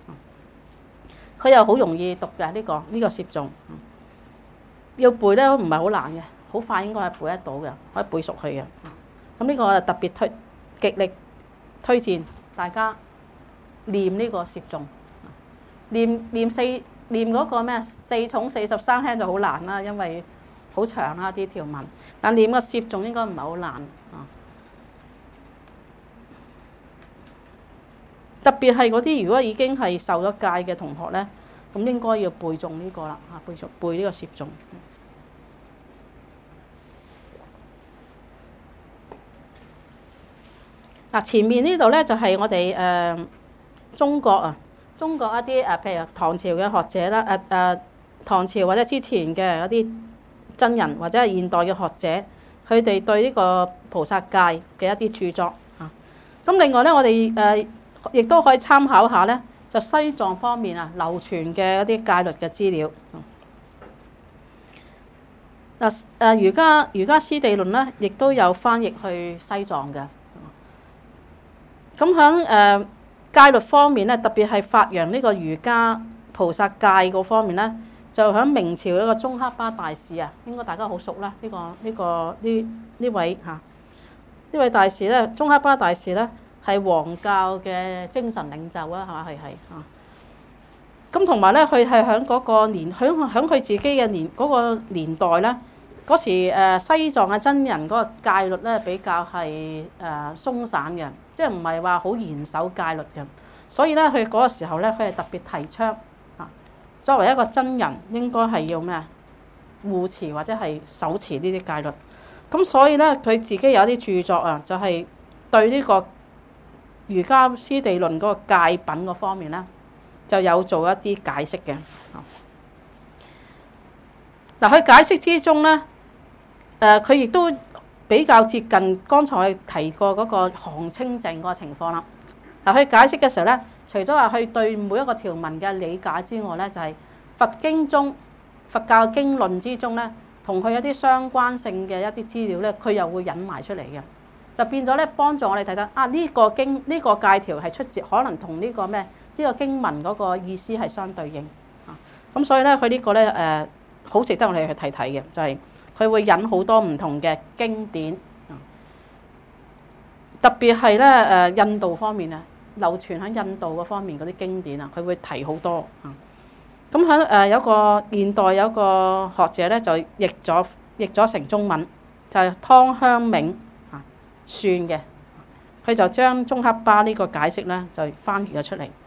佢又好容易讀嘅呢個呢個攝頌，要背咧唔係好難嘅， 好快應該係背得到嘅，可以背熟佢嘅。咁呢個我就特別推極力推薦大家念呢個攝頌，念念四念嗰個咩四重四十三輕就好難啦，因為好長啦啲條文。但念個攝頌應該唔係好難啊。特別係嗰啲如果已經係受咗戒嘅同學咧，咁應該要背誦呢個啦嚇，背誦背呢個攝頌。嗱，前面呢度咧就係我哋誒中國啊，中國一啲誒譬如唐朝嘅學者啦，誒誒唐朝或者之前嘅一啲真人或者係現代嘅學者，佢哋對呢個菩薩戒嘅一啲著作嚇。咁另外咧，我哋誒亦都可以參考下咧，就西藏方面啊流傳嘅一啲戒律嘅資料。嗱誒瑜伽瑜伽師地論咧，亦都有翻譯去西藏嘅。咁喺誒戒律方面咧，特別係發揚呢個瑜伽菩薩戒嗰方面咧，就喺明朝一個宗喀巴大士啊，應該大家好熟啦。呢、這個呢、這個呢呢位嚇呢、啊、位大士咧，宗喀巴大士咧係黃教嘅精神領袖啊，係嘛係係啊。咁同埋咧，佢係喺嗰個年喺喺佢自己嘅年嗰、那個年代咧，嗰時誒西藏嘅真人嗰個戒律咧比較係誒、呃、鬆散嘅。即係唔係話好嚴守戒律嘅，所以咧佢嗰個時候咧，佢係特別提倡啊，作為一個真人應該係要咩啊護持或者係守持呢啲戒律。咁所以咧佢自己有啲著作啊，就係、是、對呢個瑜伽師地論嗰個戒品嗰方面咧，就有做一啲解釋嘅。嗱，佢解釋之中咧，誒佢亦都比較接近剛才我哋提過嗰個行清淨嗰個情況啦。嗱，佢解釋嘅時候咧，除咗話佢對每一個條文嘅理解之外咧，就係、是、佛經中佛教經論之中咧，同佢一啲相關性嘅一啲資料咧，佢又會引埋出嚟嘅，就變咗咧幫助我哋睇得啊呢、這個經呢、這個戒條係出自可能同呢個咩呢、這個經文嗰個意思係相對應啊。咁所以咧佢呢個咧誒好值得我哋去睇睇嘅，就係、是。佢會引好多唔同嘅經典，特別係咧誒印度方面啊，流傳喺印度嗰方面嗰啲經典啊，佢會提好多啊。咁喺誒有個現代有個學者咧就譯咗譯咗成中文，就係、是、湯香銘啊算嘅，佢就將宗喀巴呢個解釋咧就翻譯咗出嚟。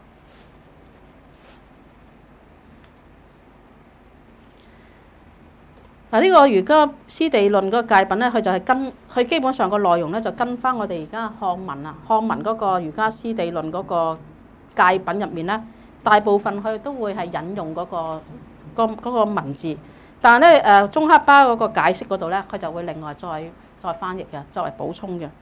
嗱，呢個瑜伽師地論嗰個戒品咧，佢就係跟佢基本上個內容咧，就跟翻我哋而家漢文啊，漢文嗰個瑜伽師地論嗰個戒品入面咧，大部分佢都會係引用嗰、嗰個、嗰個嗰個文字，但係咧誒宗喀巴嗰個解釋嗰度咧，佢就會另外再再翻譯嘅，作為補充嘅。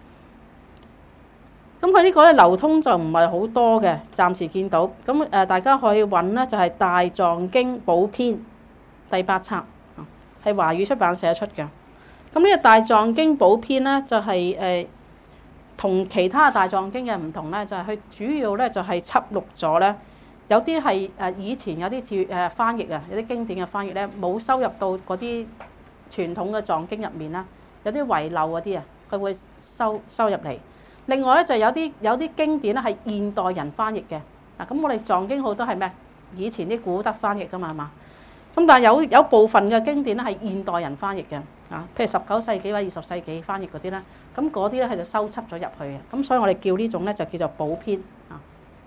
咁佢呢個咧流通就唔係好多嘅，暫時見到。咁誒大家可以揾咧，就係《大藏經寶篇》第八冊。係華語出版社出嘅。咁呢個大藏經寶篇咧，就係誒同其他大藏經嘅唔同咧，就係、是、佢主要咧就係輯錄咗咧，有啲係誒以前有啲字誒翻譯啊，有啲經典嘅翻譯咧冇收入到嗰啲傳統嘅藏經入面啦，有啲遺漏嗰啲啊，佢會收收入嚟。另外咧就有啲有啲經典咧係現代人翻譯嘅。嗱，咁我哋藏經好多係咩？以前啲古德翻譯㗎嘛，係嘛？咁但係有有部分嘅經典咧係現代人翻譯嘅，啊，譬如十九世紀或者二十世紀翻譯嗰啲咧，咁嗰啲咧佢就收輯咗入去嘅，咁所以我哋叫呢種咧就叫做寶篇，啊，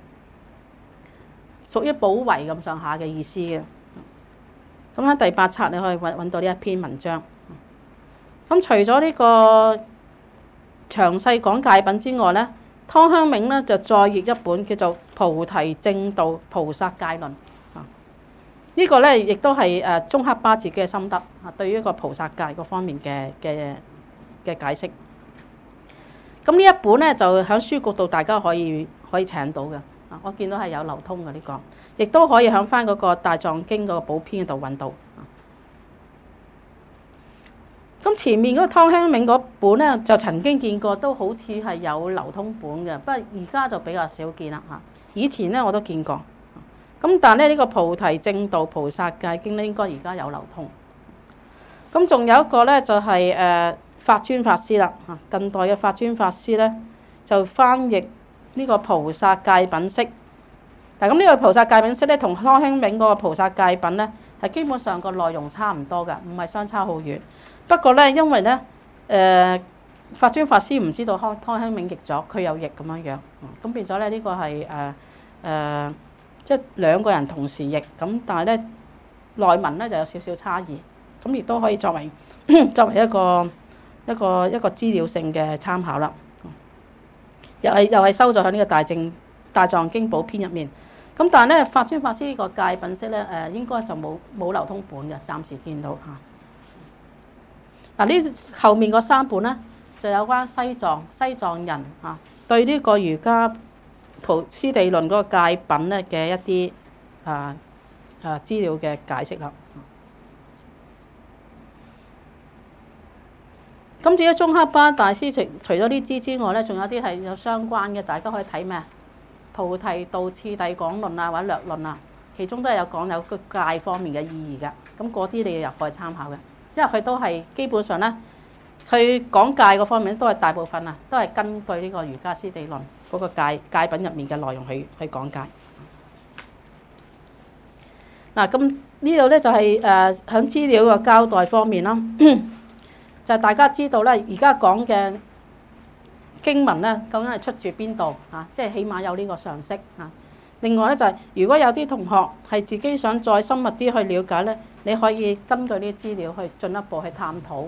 屬於寶遺咁上下嘅意思嘅。咁喺第八冊你可以揾揾到呢一篇文章。咁除咗呢個詳細講戒品之外咧，湯香銘咧就再譯一本叫做《菩提正道菩薩戒論》。呢個咧亦都係誒宗喀巴自己嘅心得啊，對於一個菩薩戒嗰方面嘅嘅嘅解釋。咁呢一本咧就喺書局度大家可以可以請到嘅啊，我見到係有流通嘅呢個，亦都可以喺翻嗰個大藏經嗰個寶篇度揾到。咁前面嗰個湯香銘嗰本咧就曾經見過，都好似係有流通本嘅，不過而家就比較少見啦嚇。以前咧我都見過。咁但係咧呢個菩提正道菩薩戒經咧，應該而家有流通。 咁仲有一個咧就係誒法尊法師啦，嚇近代嘅法尊法師咧就翻譯呢個菩薩戒品釋。嗱咁呢個菩薩戒品釋咧同湯興銘嗰個菩薩戒品咧係基本上個內容差唔多㗎，唔係相差好遠。不過咧因為咧誒、呃、法尊法師唔知道湯湯興銘譯咗，佢有譯咁樣樣，咁變咗咧呢個係誒誒即係兩個人同時譯，咁但係咧內文咧就有少少差異。咁亦都可以作為作為一個一個一個資料性嘅參考啦。又係又係收咗喺呢個大正大藏經寶篇入面。咁但係咧法尊法師呢個戒品釋咧誒應該就冇冇流通本嘅，暫時見到嚇。嗱呢後面嗰三本咧就有關西藏西藏人嚇對呢個瑜伽菩斯地論嗰個戒品咧嘅一啲啊啊資料嘅解釋啦。咁至於宗喀巴大師除除咗呢支之外咧，仲有啲係有相關嘅，大家可以睇咩？菩提道次第廣論啊，或者略論啊，其中都係有講有個戒方面嘅意義㗎。咁嗰啲你又可以參考嘅，因為佢都係基本上咧，佢講戒嗰方面都係大部分啊，都係根據呢個瑜伽師地論嗰個戒戒品入面嘅內容去去講戒。嗱，咁呢度咧就係誒喺資料嘅交代方面啦。就係大家知道咧，而家講嘅經文咧，究竟係出自邊度啊？即係起碼有呢個常識啊。另外咧就係、是，如果有啲同學係自己想再深入啲去了解咧，你可以根據呢啲資料去進一步去探討。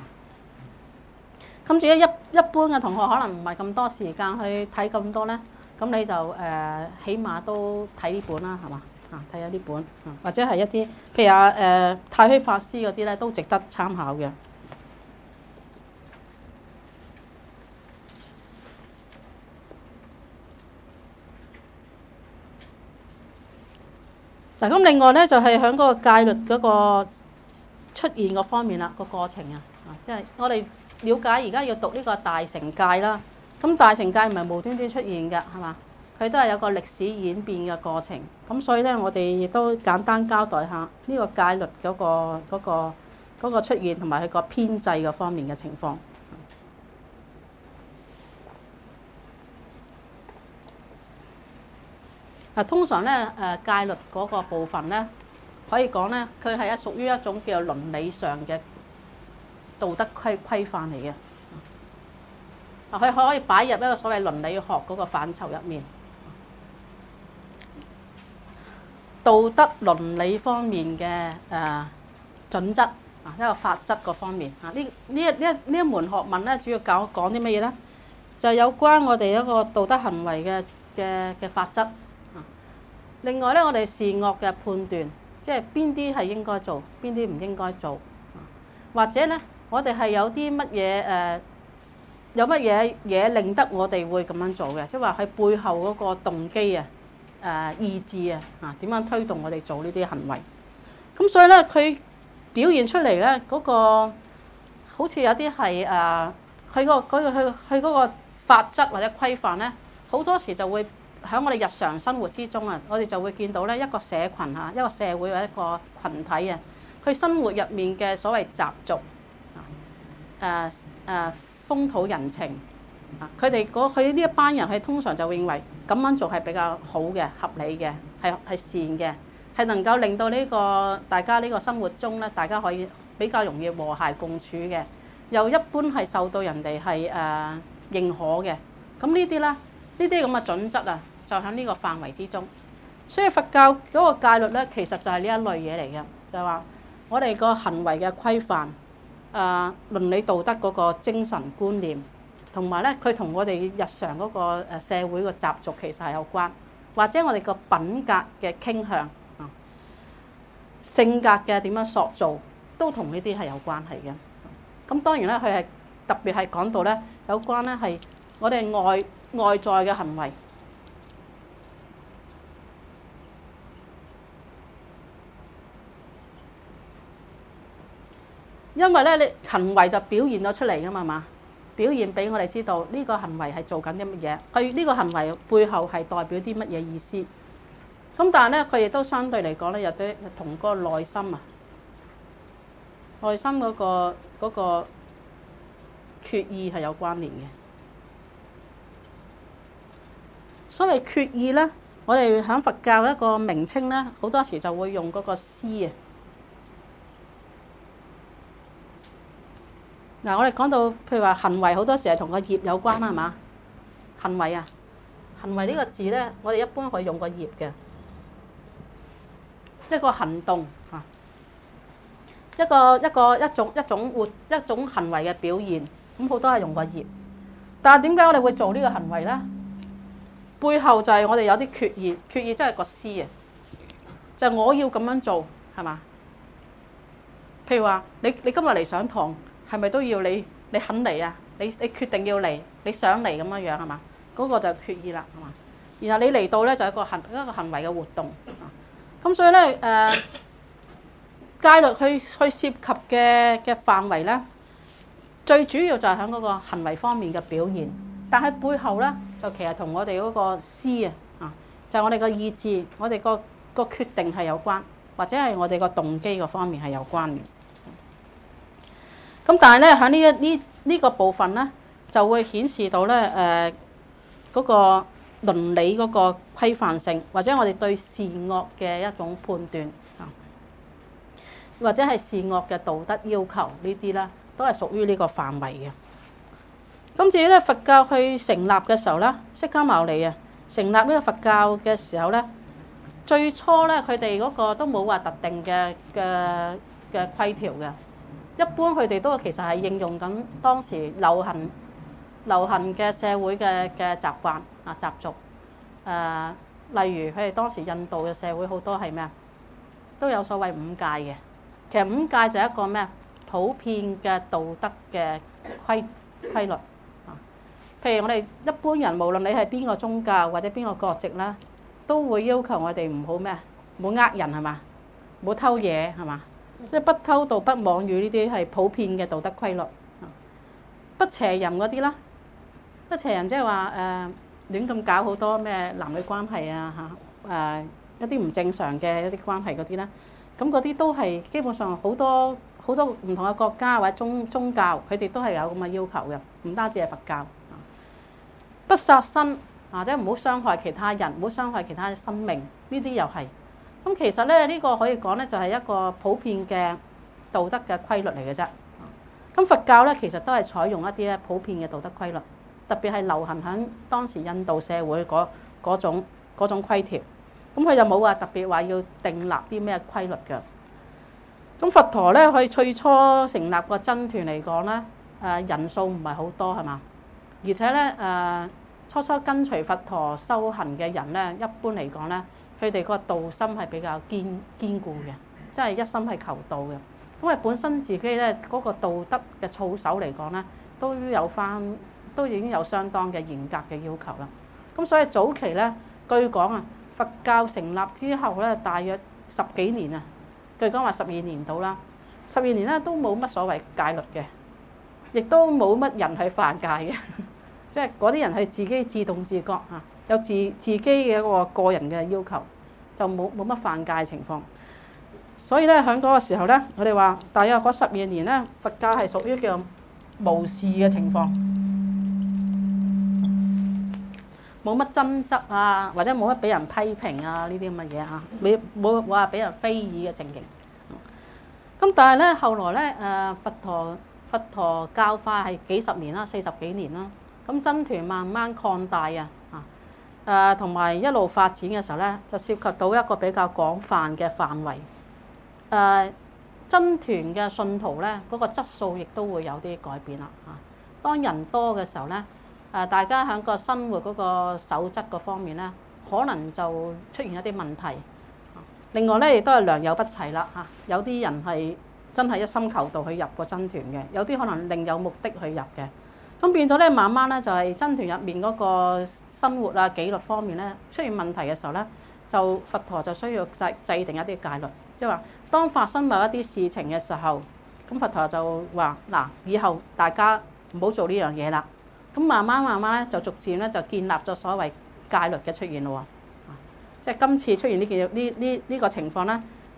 咁至於一一般嘅同學可能唔係咁多時間去睇咁多咧，咁你就誒、呃、起碼都睇呢本啦，係嘛啊？睇下呢本，或者係一啲譬如啊誒、呃、太虛法師嗰啲咧，都值得參考嘅。嗱，咁另外咧就係喺嗰個戒律嗰個出現個方面啦，個過程啊，啊，即係我哋了解而家要讀呢個大乘戒啦。咁大乘戒唔係無端端出現嘅，係嘛？佢都係有個歷史演變嘅過程。咁所以咧，我哋亦都簡單交代下呢個戒律嗰個嗰個嗰個出現同埋佢個編制嘅方面嘅情況。通常咧，誒戒律嗰個部分咧，可以講咧，佢係一屬於一種叫做倫理上嘅道德規規範嚟嘅。啊，佢可以擺入一個所謂倫理學嗰個範疇入面，道德倫理方面嘅誒準則啊，一個法則嗰方面啊，呢呢一呢一呢一門學問咧，主要教講啲乜嘢咧？就有關我哋一個道德行為嘅嘅嘅法則。另外咧，我哋善惡嘅判斷，即係邊啲係應該做，邊啲唔應該做，或者咧，我哋係有啲乜嘢誒，有乜嘢嘢令得我哋會咁樣做嘅，即係話佢背後嗰個動機啊、誒意志啊，啊點樣推動我哋做呢啲行為？咁所以咧，佢表現出嚟咧嗰個好似有啲係誒，佢個嗰個佢佢嗰個法則或者規範咧，好多時就會喺我哋日常生活之中啊，我哋就會見到咧一個社群嚇，一個社會或者一個群體啊，佢生活入面嘅所謂習俗啊、誒誒風土人情啊，佢哋嗰佢呢一班人係通常就認為咁樣做係比較好嘅、合理嘅、係係善嘅，係能夠令到呢個大家呢個生活中咧，大家可以比較容易和諧共處嘅，又一般係受到人哋係誒認可嘅。咁呢啲咧，呢啲咁嘅準則啊，就喺呢個範圍之中。所以佛教嗰個戒律咧，其實就係呢一類嘢嚟嘅，就係話我哋個行為嘅規範、誒倫理道德嗰個精神觀念，同埋咧佢同我哋日常嗰個誒社會嘅習俗其實係有關，或者我哋個品格嘅傾向啊、性格嘅點樣塑造，都同呢啲係有關係嘅。咁當然咧，佢係特別係講到咧有關咧係我哋外外在嘅行為。因為咧，你行為就表現咗出嚟噶嘛嘛，表現俾我哋知道呢個行為係做緊啲乜嘢，佢呢個行為背後係代表啲乜嘢意思。咁但係咧，佢亦都相對嚟講咧，有啲同嗰個內心啊， 內心嗰個嗰個決意係有關聯嘅。所謂決意咧，我哋喺佛教一個名稱咧，好多時就會用嗰個思啊。嗱，我哋講到譬如話行為，好多時係同個業有關啦，係嘛？行為啊，行為呢個字咧，我哋一般可以用個業嘅一個行動啊，一個一個一種一種活一種行為嘅表現，咁好多係用個業。但係點解我哋會做呢個行為咧？背後就係我哋有啲決意，決意即係個思啊，就係我要咁樣做，係嘛？譬如話你你今日嚟上堂，係咪都要你你肯嚟啊？你你決定要嚟，你想嚟咁樣樣係嘛？嗰個就係決意啦，係嘛？然後你嚟到咧就係一個行一個行為嘅活動。咁所以咧誒，戒律去去涉及嘅嘅範圍咧，最主要就係喺嗰個行為方面嘅表現，但係背後咧就其實同我哋嗰個思啊啊，就係我哋個意志，我哋個個決定係有關，或者係我哋個動機個方面係有關嘅。咁但係咧喺呢一呢呢個部分咧，就會顯示到咧誒嗰個倫理嗰個規範性，或者我哋對善惡嘅一種判斷啊，或者係善惡嘅道德要求呢啲咧，都係屬於呢個範圍嘅。咁至於咧佛教去成立嘅時候咧，釋迦牟尼啊成立呢個佛教嘅時候咧，最初咧佢哋嗰個都冇話特定嘅嘅嘅規條嘅。一般佢哋都其實係應用緊當時流行流行嘅社會嘅嘅習慣啊習俗，誒、呃，例如佢哋當時印度嘅社會好多係咩啊？都有所謂五戒嘅。其實五戒就係一個咩啊？普遍嘅道德嘅規規律啊。譬如我哋一般人，無論你係邊個宗教或者邊個國籍啦，都會要求我哋唔好咩啊？唔好呃人係嘛？唔好偷嘢係嘛？即係不偷盜、不妄語呢啲係普遍嘅道德規律。不邪淫嗰啲啦，不邪淫即係話誒亂咁搞好多咩男女關係啊嚇，誒、呃、一啲唔正常嘅一啲關係嗰啲啦。咁嗰啲都係基本上好多好多唔同嘅國家或者宗宗教，佢哋都係有咁嘅要求嘅，唔單止係佛教。不殺生或者唔好傷害其他人，唔好傷害其他生命，呢啲又係。咁其實咧，呢個可以講咧，就係一個普遍嘅道德嘅規律嚟嘅啫。咁佛教咧，其實都係採用一啲咧普遍嘅道德規律，特別係流行喺當時印度社會嗰嗰種嗰種規條。咁佢就冇話特別話要訂立啲咩規律嘅。咁佛陀咧，佢最初成立個僧團嚟講咧，誒人數唔係好多係嘛？而且咧誒初初跟隨佛陀修行嘅人咧，一般嚟講咧，佢哋個道心係比較堅堅固嘅，即係一心係求道嘅。因為本身自己咧嗰個道德嘅操守嚟講咧，都有翻，都已經有相當嘅嚴格嘅要求啦。咁所以早期咧，據講啊，佛教成立之後咧，大約十幾年啊，據講話十二年到啦，十二年咧都冇乜所謂戒律嘅，亦都冇乜人去犯戒嘅，即係嗰啲人係自己自動自覺嚇，有自自己嘅一個個人嘅要求，就冇冇乜犯戒情況。所以咧喺嗰個時候咧，我哋話大約嗰十二年咧，佛教係屬於叫無事嘅情況，冇乜爭執啊，或者冇乜俾人批評啊呢啲咁嘅嘢啊，冇冇話俾人非議嘅情形。咁但係咧後來咧誒佛陀佛陀教化係幾十年啦，四十幾年啦，咁僧團慢慢擴大啊啊誒同埋一路發展嘅時候咧，就涉及到一個比較廣泛嘅範圍。誒僧團嘅信徒咧，嗰個質素亦都會有啲改變啦嚇。當人多嘅時候咧，誒大家喺個生活嗰個守則嗰方面咧，可能就出現一啲問題。另外咧，亦都係良莠不齊啦嚇。有啲人係真係一心求道去入個僧團嘅，有啲可能另有目的去入嘅。咁變咗咧，慢慢咧就係僧團入面嗰個生活啊紀律方面咧出現問題嘅時候咧，就佛陀就需要制制定一啲戒律，即係話當發生某一啲事情嘅時候，咁佛陀就話嗱，以後大家唔好做呢樣嘢啦。咁慢慢慢慢咧就逐漸咧就建立咗所謂戒律嘅出現咯喎。即係今次出現呢件呢呢呢個情況咧，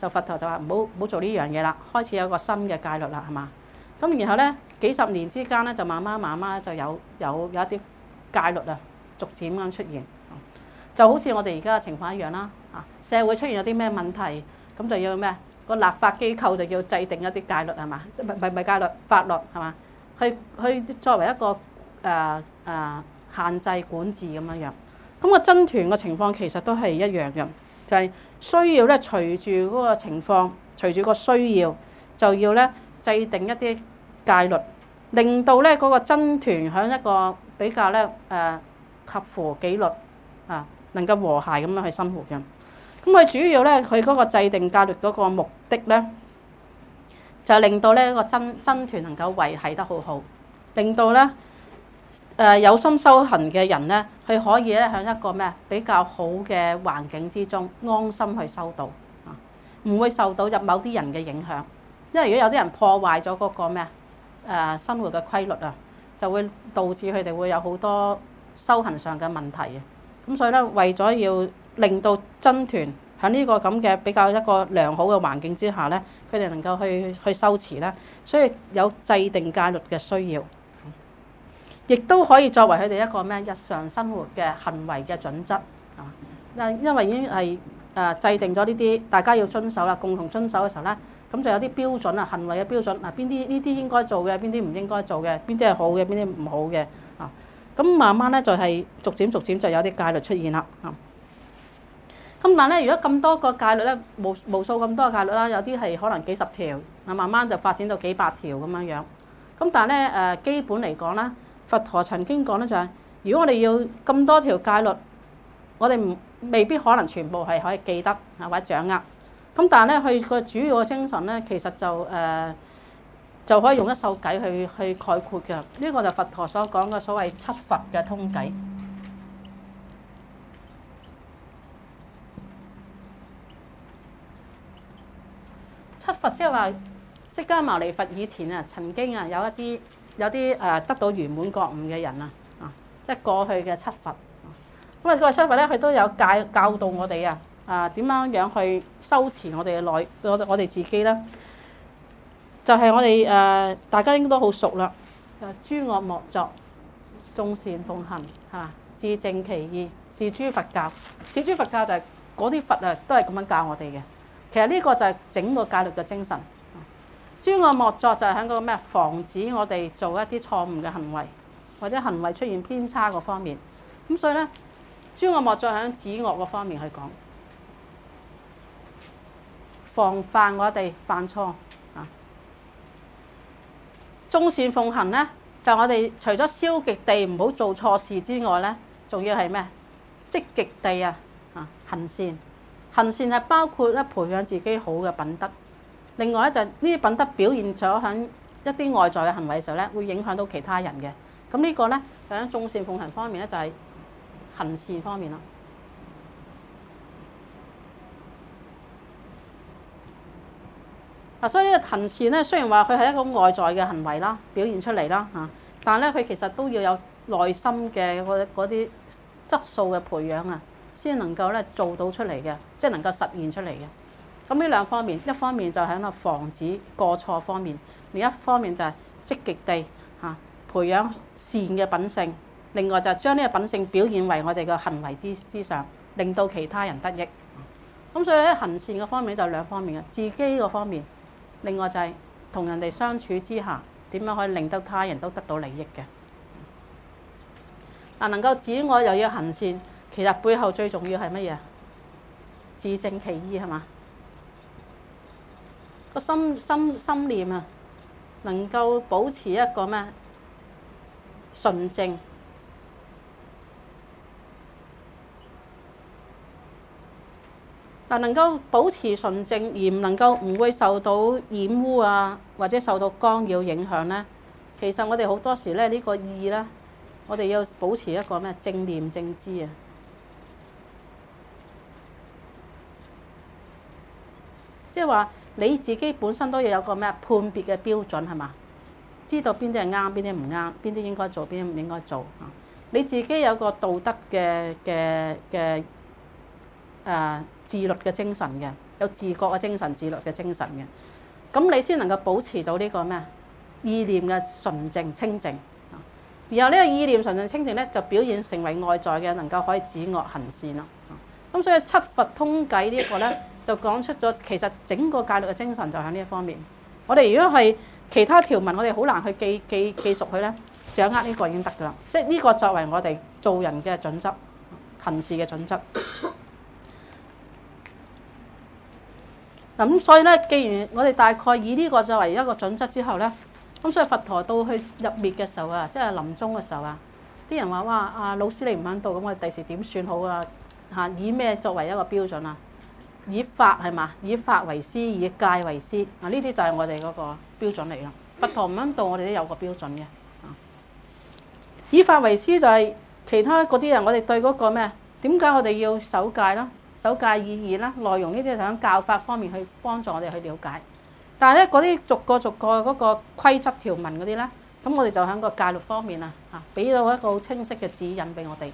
就佛陀就話唔好唔好做呢樣嘢啦，開始有個新嘅戒律啦，係嘛？咁然後咧幾十年之間咧就慢慢慢慢就有有有一啲戒律啊，逐漸咁出現，就好似我哋而家嘅情況一樣啦。啊，社會出現有啲咩問題，咁就要咩？個立法機構就要制定一啲戒律係嘛？唔係唔係戒律法律係嘛？去去作為一個誒誒、呃呃、限制管治咁樣樣。咁、個僧團嘅情況其實都係一樣嘅，就係、是、需要咧隨住嗰個情況，隨住個需要，就要咧制定一啲戒律，令到咧嗰個僧團喺一個比較咧誒、呃、合乎紀律啊，能夠和諧咁樣去生活嘅。咁佢主要咧，佢嗰個制定戒律嗰個目的咧，就係令到咧個僧僧團能夠維繫得好好，令到咧誒有心修行嘅人咧，佢可以咧喺一個咩比較好嘅環境之中安心去修道啊，唔會受到入某啲人嘅影響。因為如果有啲人破壞咗嗰個咩誒生活嘅規律啊，就會導致佢哋會有好多修行上嘅問題嘅。咁所以咧，為咗要令到僧團喺呢個咁嘅比較一個良好嘅環境之下咧，佢哋能夠去去修持咧，所以有制定戒律嘅需要，亦都可以作為佢哋一個咩日常生活嘅行為嘅準則啊。因因為已經係誒制定咗呢啲，大家要遵守啦，共同遵守嘅時候咧，咁就有啲標準啊，行為嘅標準嗱，邊啲呢啲應該做嘅，邊啲唔應該做嘅，邊啲係好嘅，邊啲唔好嘅啊。咁慢慢咧就係逐漸逐漸就有啲戒律出現啦。咁但係咧，如果咁多個戒律咧，無無數咁多個戒律啦，有啲係可能幾十條，啊慢慢就發展到幾百條咁樣樣。咁但係咧誒，基本嚟講咧，佛陀曾經講咧就係，如果我哋要咁多條戒律，我哋唔未必可能全部係可以記得啊或者掌握。咁但係咧，佢個主要嘅精神咧，其實就誒、呃、就可以用一首偈去去概括嘅。呢、這個就佛陀所講嘅所謂七佛嘅通偈。七佛即係話釋迦牟尼佛以前啊，曾經啊有一啲有啲誒得到圓滿覺悟嘅人啊，啊即係過去嘅七佛。咁啊，個七佛咧，佢都有教教導我哋啊，啊點樣樣去修持我哋嘅內我我哋自己咧，就係、是、我哋誒、呃、大家應該都好熟啦。諸惡莫作，眾善奉行，係嘛？自正其意，是諸佛教。是諸佛教就係嗰啲佛啊，都係咁樣教我哋嘅。其實呢個就係整個戒律嘅精神。諸惡莫作就係喺嗰個咩防止我哋做一啲錯誤嘅行為，或者行為出現偏差嗰方面。咁所以咧，諸惡莫作喺止惡嗰方面去講，防範我哋犯錯啊。眾善奉行咧，就我哋除咗消極地唔好做錯事之外咧，仲要係咩？積極地啊啊行善。行善係包括咧培養自己好嘅品德，另外咧就係呢啲品德表現咗喺一啲外在嘅行為嘅時候咧，會影響到其他人嘅。咁呢個咧喺眾善奉行方面咧就係行善方面啦。嗱，所以呢個行善咧，雖然話佢係一個外在嘅行為啦，表現出嚟啦嚇，但係咧佢其實都要有內心嘅嗰嗰啲質素嘅培養啊，先能夠咧做到出嚟嘅，即係能夠實現出嚟嘅。咁呢兩方面，一方面就喺度防止過錯方面，另一方面就係積極地嚇培養善嘅品性。另外就將呢個品性表現為我哋嘅行為之之上，令到其他人得益。咁所以咧行善嘅方面就兩方面嘅，自己嗰方面，另外就係同人哋相處之下，點樣可以令到他人都得到利益嘅。嗱，能夠止惡又要行善。其實背後最重要係乜嘢？自正其意係嘛？個心心心念啊，能夠保持一個咩純正。嗱，能夠保持純正而唔能夠唔會受到染污啊，或者受到干擾影響咧，其實我哋好多時咧呢個意咧，我哋要保持一個咩正念正知啊。即係話你自己本身都要有個咩判別嘅標準係嘛？知道邊啲係啱，邊啲唔啱，邊啲應該做，邊啲唔應該做啊？你自己有個道德嘅嘅嘅誒自律嘅精神嘅， 有自覺嘅精神、自律嘅精神嘅。咁你先能夠保持到呢個咩意念嘅純淨清淨。然後呢個意念純淨清淨咧，就表現成為外在嘅，能夠可以止惡行善啦。咁所以七佛通偈呢一個咧，就講出咗其實整個戒律嘅精神就喺呢一方面。我哋如果係其他條文，我哋好難去記記記熟佢咧，掌握呢個已經得噶啦。即係呢個作為我哋做人嘅準則，行事嘅準則。咁所以咧，既然我哋大概以呢個作為一個準則之後咧，咁所以佛陀到去入滅嘅時候啊，即係臨終嘅時候啊，啲人話：哇！啊老師你唔喺度，咁我哋第時點算好啊？嚇，以咩作為一個標準啊？以法係嘛？以法為師，以戒為師。啊，呢啲就係我哋嗰個標準嚟啦。佛陀唔喺度，我哋都有個標準嘅。以法為師就係其他嗰啲人，我哋對嗰個咩？點解我哋要守戒啦？守戒意義啦，內容呢啲就喺教法方面去幫助我哋去了解。但係咧，嗰啲逐個逐個嗰個規則條文嗰啲咧，咁我哋就喺個戒律方面啊，嚇俾到一個好清晰嘅指引俾我哋。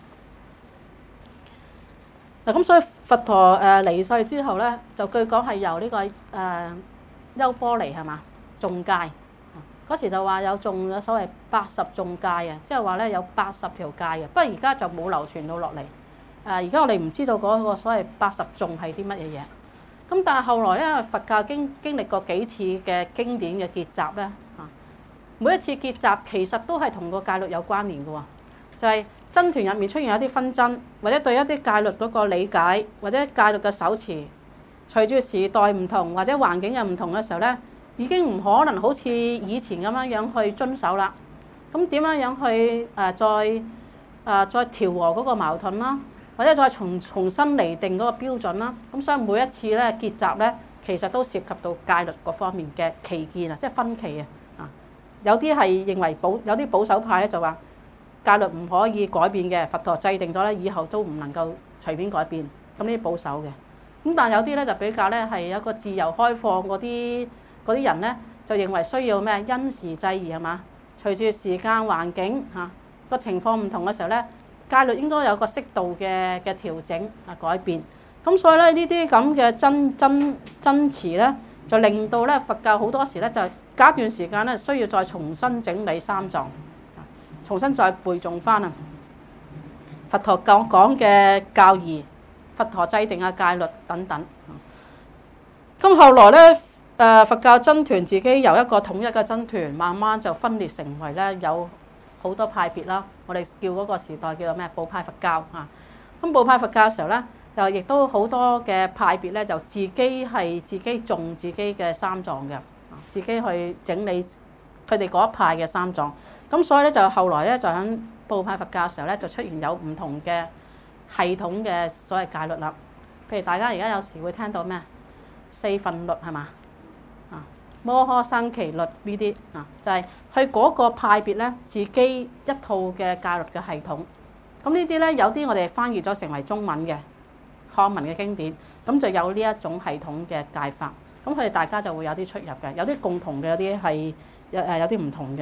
嗱，咁所以佛陀誒離世之後咧，就據講係由呢個誒優波離係嘛誦戒，嗰時就話有誦咗所謂八十誦戒啊，即係話咧有八十條戒嘅。不過而家就冇流傳到落嚟。誒而家我哋唔知道嗰個所謂八十誦係啲乜嘢嘢。咁但係後來咧，佛教經經歷過幾次嘅經典嘅結集咧，嚇每一次結集其實都係同個戒律有關聯嘅喎，就係僧團入面出現一啲紛爭，或者對一啲戒律嗰個理解，或者戒律嘅守持，隨住時代唔同或者環境又唔同嘅時候咧，已經唔可能好似以前咁樣樣去遵守啦。咁點樣樣去誒再誒再調和嗰個矛盾啦？或者再重重新釐定嗰個標準啦，咁所以每一次咧結集咧，其實都涉及到戒律各方面嘅歧見啊，即係分歧啊。啊，有啲係認為保，有啲保守派咧就話戒律唔可以改變嘅，佛陀制定咗咧，以後都唔能夠隨便改變。咁呢啲保守嘅，咁但係有啲咧就比較咧係一個自由開放嗰啲嗰啲人咧，就認為需要咩因時制宜係嘛，隨住時間環境嚇個、啊、情況唔同嘅時候咧。戒律應該有個適度嘅嘅調整啊改變，咁所以咧呢啲咁嘅真真真詞咧，就令到咧佛教好多時咧就隔一段時間咧需要再重新整理三藏，重新再背誦翻啊佛陀講講嘅教義，佛陀制定嘅戒律等等。咁後來咧誒佛教僧團自己由一個統一嘅僧團，慢慢就分裂成為咧有好多派別啦，我哋叫嗰個時代叫做咩？部派佛教嚇。咁部派佛教嘅時候咧，就亦都好多嘅派別咧，就自己係自己誦自己嘅三藏嘅，自己去整理佢哋嗰一派嘅三藏。咁所以咧就後來咧就喺部派佛教嘅時候咧，就出現有唔同嘅系統嘅所謂戒律啦。譬如大家而家有時會聽到咩？四分律係嘛？摩訶僧祇律呢啲啊，就係去嗰個派別咧，自己一套嘅戒律嘅系統。咁呢啲咧有啲我哋翻譯咗成為中文嘅漢文嘅經典，咁就有呢一種系統嘅戒法。咁佢哋大家就會有啲出入嘅，有啲共同嘅，有啲係有誒有啲唔同嘅。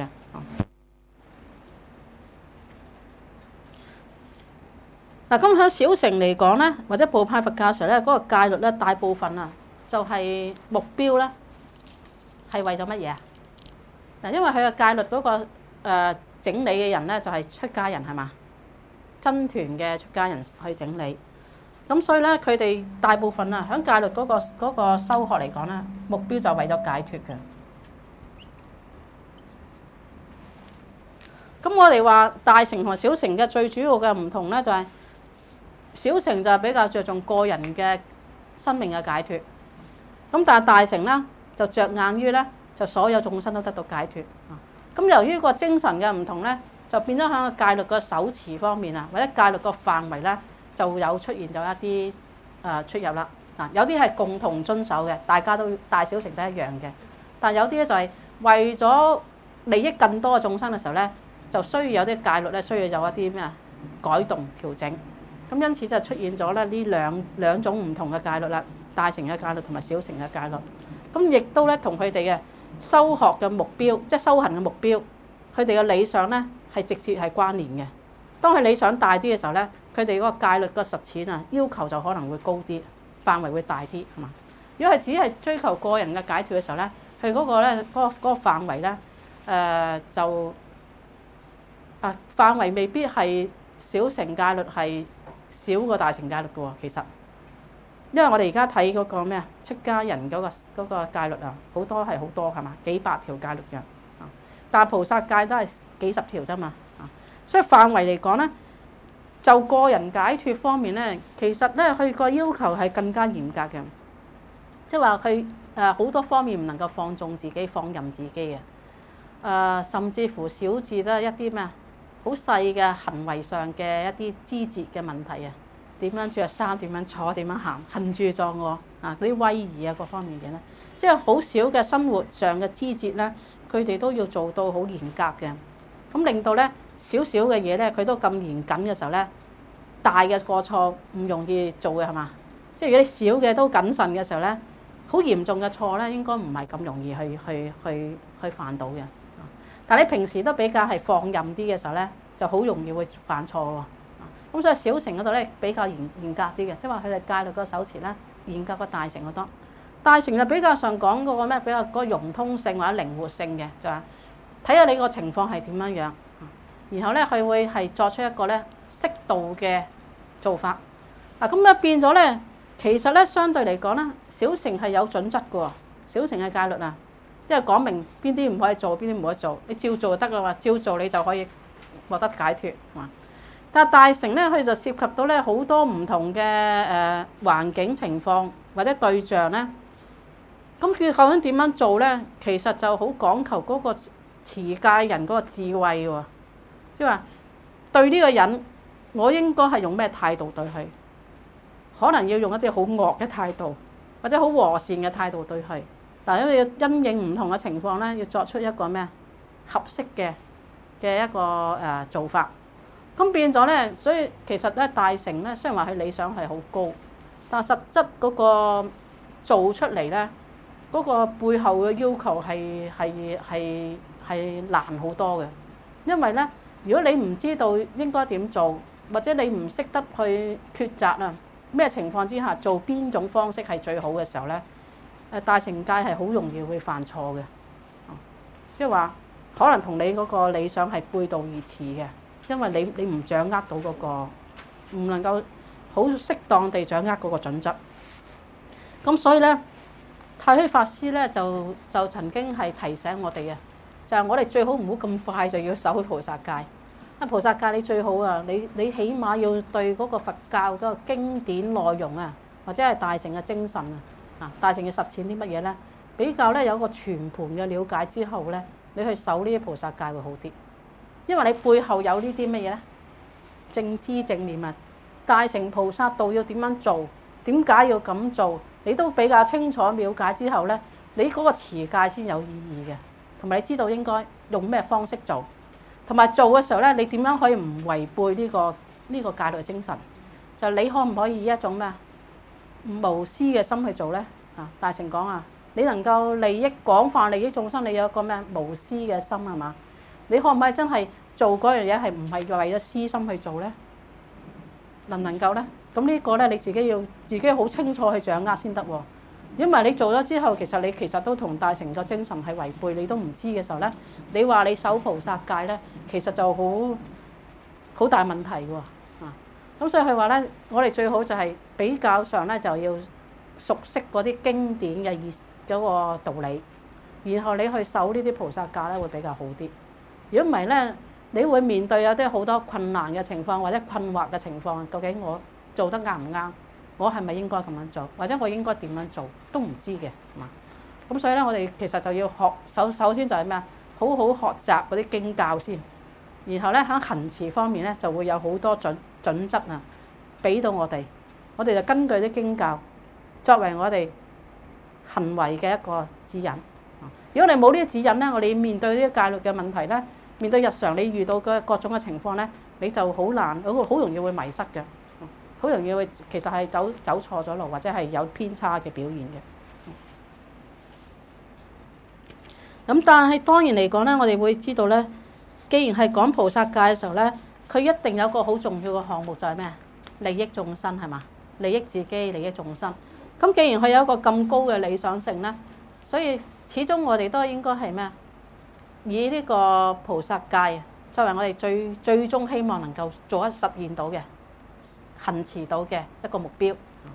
嗱，咁喺小乘嚟講咧，或者部派佛教嘅時候咧，嗰個戒律咧大部分啊就係目標咧。係為咗乜嘢啊？嗱，因為佢嘅戒律嗰個誒整理嘅人咧，就係出家人係嘛？僧團嘅出家人去整理，咁所以咧佢哋大部分啊，喺戒律嗰個嗰個修學嚟講咧，目標就係為咗解脫嘅。咁我哋話大乘同小乘嘅最主要嘅唔同咧，就係小乘就係比較着重個人嘅生命嘅解脫，咁但係大乘咧，就着眼於咧，就所有眾生都得到解脫。咁由於個精神嘅唔同咧，就變咗喺個戒律個守持方面啊，或者戒律個範圍咧，就有出現咗一啲誒出入啦。嗱，有啲係共同遵守嘅，大家都大小乘都一樣嘅。但有啲咧就係為咗利益更多嘅眾生嘅時候咧，就需要有啲戒律咧，需要有一啲咩啊改動調整。咁因此就出現咗咧呢兩兩種唔同嘅戒律啦，大乘嘅戒律同埋小乘嘅戒律。咁亦都咧同佢哋嘅修學嘅目標，即係修行嘅目標，佢哋嘅理想咧係直接係關聯嘅。當佢理想大啲嘅時候咧，佢哋嗰個戒律個實踐啊要求就可能會高啲。 範圍會大啲，係嘛？如果係只係追求個人嘅解脫嘅時候咧，佢嗰個咧嗰個嗰個範圍咧誒就啊範圍未必係小乘戒律係少過大乘戒律嘅喎，其實。因為我哋而家睇嗰個咩啊，出家人嗰個嗰個戒律啊，好多係好多係嘛，幾百條戒律嘅，啊，但係菩薩戒都係幾十條啫嘛，啊，所以範圍嚟講咧，就個人解脫方面咧，其實咧佢個要求係更加嚴格嘅，即係話佢誒好多方面唔能夠放縱自己、放任自己嘅，誒、呃、甚至乎小至咧一啲咩啊，好細嘅行為上嘅一啲枝節嘅問題啊。點樣着衫？點樣坐？點樣行？行住坐臥啊！嗰啲威儀啊，各方面嘅咧，即係好少嘅生活上嘅枝節咧，佢哋都要做到好嚴格嘅。咁令到咧少少嘅嘢咧，佢都咁嚴謹嘅時候咧，大嘅過錯唔容易做嘅係嘛？即係如果你少嘅都謹慎嘅時候咧，好嚴重嘅錯咧，應該唔係咁容易去去去去犯到嘅。但係你平時都比較係放任啲嘅時候咧，就好容易會犯錯喎。咁所以小乘嗰度咧比較嚴嚴格啲嘅，即係話佢哋戒律個手持咧嚴格過大乘好多。大乘就比較上講嗰個咩，比較嗰個融通性或者靈活性嘅，就係睇下你個情況係點樣樣，然後咧佢會係作出一個咧適度嘅做法。嗱咁咧變咗咧，其實咧相對嚟講咧，小乘係有準則嘅喎。小乘嘅戒律啊，因為講明邊啲唔可以做，邊啲唔可以做，你照做就得啦嘛，照做你就可以獲得解脫。但係大乘咧，佢就涉及到咧好多唔同嘅誒環境情況或者對象咧。咁佢究竟點樣做咧？其實就好講求嗰個持戒人嗰個智慧喎。即係話對呢個人，我應該係用咩態度對佢？可能要用一啲好惡嘅態度，或者好和善嘅態度對佢。但係因為要因應唔同嘅情況咧，要作出一個咩合適嘅嘅一個誒做法。咁變咗咧，所以其實咧大乘咧，雖然話佢理想係好高，但係實質嗰個做出嚟咧，嗰個背後嘅要求係係係係難好多嘅。因為咧，如果你唔知道應該點做，或者你唔識得去抉擇啊，咩情況之下做邊種方式係最好嘅時候咧，誒大乘戒係好容易會犯錯嘅。即係話可能同你嗰個理想係背道而馳嘅。因為你你唔掌握到嗰個，唔能夠好適當地掌握嗰個準則。咁所以咧，太虛法師咧就就曾經係提醒我哋啊，就係我哋最好唔好咁快就要守菩薩戒。啊，菩薩戒你最好啊，你你起碼要對嗰個佛教嗰個經典內容啊，或者係大乘嘅精神啊，啊大乘要實踐啲乜嘢咧，比較咧有個全盤嘅了解之後咧，你去守呢啲菩薩戒會好啲。因為你背後有呢啲乜嘢咧？正知正念啊！大乘菩薩道要點樣做？點解要咁做？你都比較清楚了解之後咧，你嗰個持戒先有意義嘅，同埋你知道應該用咩方式做，同埋做嘅時候咧，你點樣可以唔違背呢個呢個戒律精神？就你可唔可以以一種咩無私嘅心去做咧？啊，大乘講啊，你能夠利益廣泛利益眾生，你有一個咩無私嘅心係嘛？你可唔可以真係做嗰樣嘢係唔係為咗私心去做咧？能唔能夠咧？咁呢個咧你自己要自己好清楚去掌握先得喎。因為你做咗之後，其實你其實都同大乘個精神係違背，你都唔知嘅時候咧，你話你守菩薩戒咧，其實就好好大問題喎。啊，咁所以佢話咧，我哋最好就係比較上咧就要熟悉嗰啲經典嘅意嗰個道理，然後你去守呢啲菩薩戒咧會比較好啲。如果唔係咧，你會面對有啲好多困難嘅情況或者困惑嘅情況，究竟我做得啱唔啱？我係咪應該咁樣做？或者我應該點樣做都唔知嘅，係嘛？咁所以咧，我哋其實就要學首首先就係咩啊？好好學習嗰啲經教先，然後咧喺行持方面咧就會有好多準準則啊，俾到我哋，我哋就根據啲經教作為我哋行為嘅一個指引。如果你冇呢啲指引咧，我哋面對呢啲戒律嘅問題咧，面對日常你遇到嘅各種嘅情況咧，你就好難，好好容易會迷失嘅，好容易會其實係走走錯咗路，或者係有偏差嘅表現嘅。咁但係當然嚟講咧，我哋會知道咧，既然係講菩薩戒嘅時候咧，佢一定有個好重要嘅項目就係咩？利益眾生係嘛？利益自己，利益眾生。 咁既然佢有一個咁高嘅理想性咧，所以始終我哋都應該係咩？以呢個菩薩戒作為我哋最最終希望能夠做得實現到嘅、行持到嘅一個目標。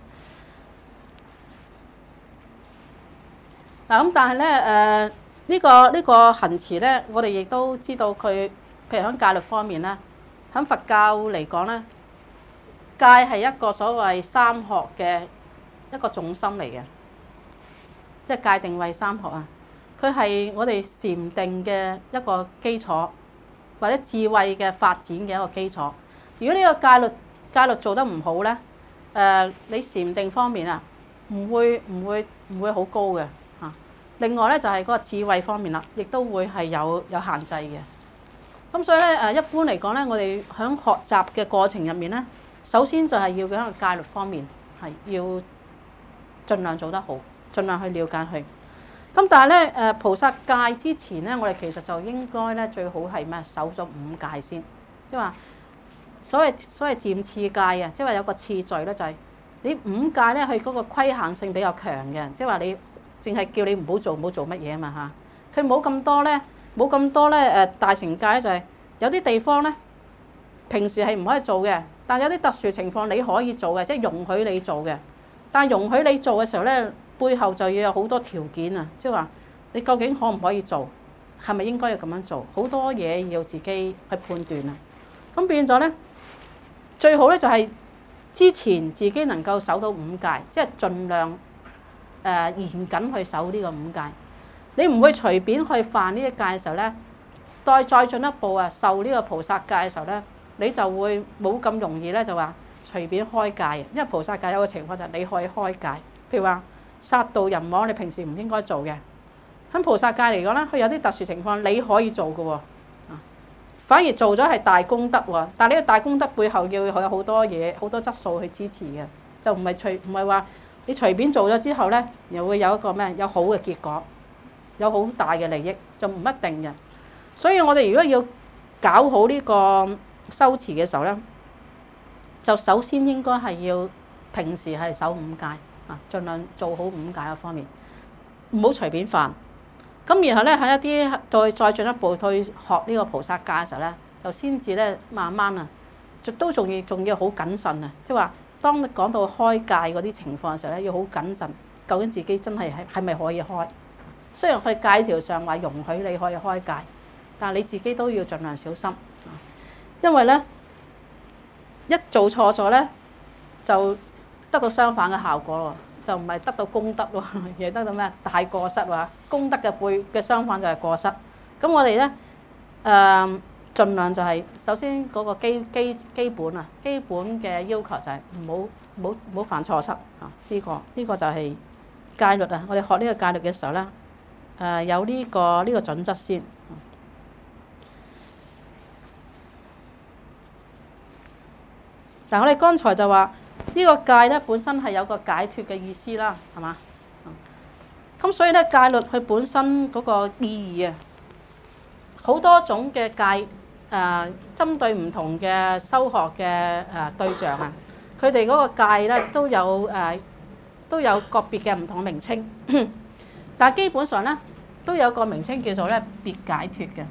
嗱咁，但係咧誒呢個呢個行持咧，我哋亦都知道佢，譬如喺戒律方面咧，喺佛教嚟講咧，戒係一個所謂三學嘅一個重心嚟嘅，即係戒定慧三學啊。佢係我哋禪定嘅一個基礎，或者智慧嘅發展嘅一個基礎。如果呢個戒律戒律做得唔好咧，誒、呃、你禪定方面啊，唔會唔會唔會好高嘅嚇。另外咧就係、是、嗰個智慧方面啦，亦都會係有有限制嘅。咁所以咧誒，一般嚟講咧，我哋喺學習嘅過程入面咧，首先就係要喺個戒律方面係要盡量做得好，盡量去了解佢。咁但係咧誒菩薩戒之前咧，我哋其實就應該咧最好係咩？守咗五戒先，即係話所謂所謂漸次戒啊，即係話有個次序咧，就係、是、你五戒咧，佢嗰個規限性比較強嘅，即係話你淨係叫你唔好做唔好做乜嘢啊嘛嚇，佢冇咁多咧，冇咁多咧誒大乘戒咧，就係、是、有啲地方咧平時係唔可以做嘅，但係有啲特殊情況你可以做嘅，即係容許你做嘅，但係容許你做嘅時候咧，背後就要有好多條件啊！即係話你究竟可唔可以做，係咪應該要咁樣做？好多嘢要自己去判斷啊！咁變咗咧，最好咧就係之前自己能夠守到五戒，即係盡量誒、呃、嚴謹去守呢個五戒。你唔會隨便去犯呢一戒嘅時候咧，再再進一步啊，受呢個菩薩戒嘅時候咧，你就會冇咁容易咧就話隨便開戒。因為菩薩戒有個情況就係你可以開戒，譬如話殺盜淫妄，你平時唔應該做嘅。喺菩薩戒嚟講咧，佢有啲特殊情況你可以做嘅喎，反而做咗係大功德喎。但係呢個大功德背後要有好多嘢、好多質素去支持嘅，就唔係隨唔係話你隨便做咗之後咧，又會有一個咩有好嘅結果，有好大嘅利益，就唔一定嘅。所以我哋如果要搞好呢個修持嘅時候咧，就首先應該係要平時係守五戒。啊，盡量做好五戒嘅方面，唔好隨便犯。咁然後咧喺一啲再再進一步去學呢個菩薩戒嘅時候咧，就先至咧慢慢啊，都仲要仲要好謹慎啊！即係話，當你講到開戒嗰啲情況嘅時候咧，要好謹慎，究竟自己真係係係咪可以開？雖然佢戒條上話容許你可以開戒，但係你自己都要盡量小心，因為咧一做錯咗咧就得到相反嘅效果喎，就唔係得到功德喎，而係得到咩大過失喎。功德嘅背嘅相反就係過失。咁我哋咧誒，盡量就係首先嗰個基基基本啊，基本嘅要求就係唔好唔好唔好犯錯失啊。呢個呢個就係戒律啊。我哋學呢個戒律嘅時候咧，誒有呢個呢個準則先。嗱，我哋剛才就話。呢個戒咧本身係有個解脫嘅意思啦，係嘛？咁所以咧戒律佢本身嗰個意義啊，好多種嘅戒誒、呃，針對唔同嘅修學嘅誒、呃、對象啊，佢哋嗰個戒咧都有誒、呃、都有個別嘅唔同嘅名稱，但係基本上咧都有個名稱叫做咧別解脫嘅。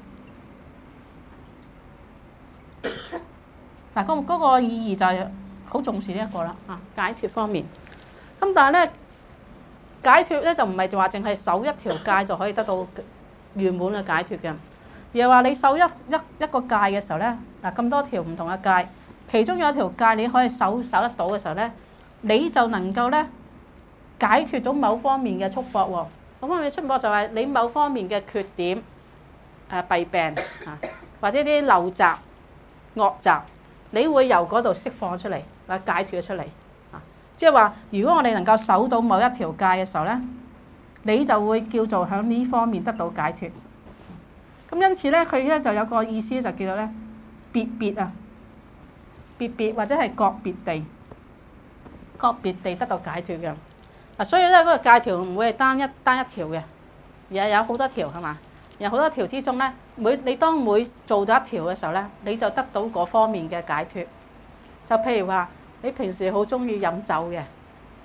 嗱，嗰嗰個意義就係、是。好重視呢一個啦，啊解脫方面。咁但係咧解脫咧就唔係就話淨係守一條戒就可以得到圓滿嘅解脫嘅，而係話你守一一一個戒嘅時候咧，嗱咁多條唔同嘅戒，其中有一條戒你可以守守得到嘅時候咧，你就能夠咧解脫到某方面嘅束縛喎。某方面嘅束縛就係你某方面嘅缺點、誒弊病啊，或者啲陋習、惡習，你會由嗰度釋放出嚟。解脫咗出嚟，啊，即係話，如果我哋能夠守到某一條戒嘅時候咧，你就會叫做喺呢方面得到解脫。咁因此咧，佢咧就有個意思就叫做咧別別啊，別別或者係各別地，各別地得到解脫嘅。嗱，所以咧嗰個戒條唔會係單一單一條嘅，而係有好多條係嘛？有好多條之中咧，每你當每做到一條嘅時候咧，你就得到嗰方面嘅解脫。就譬如話。你平時好中意飲酒嘅，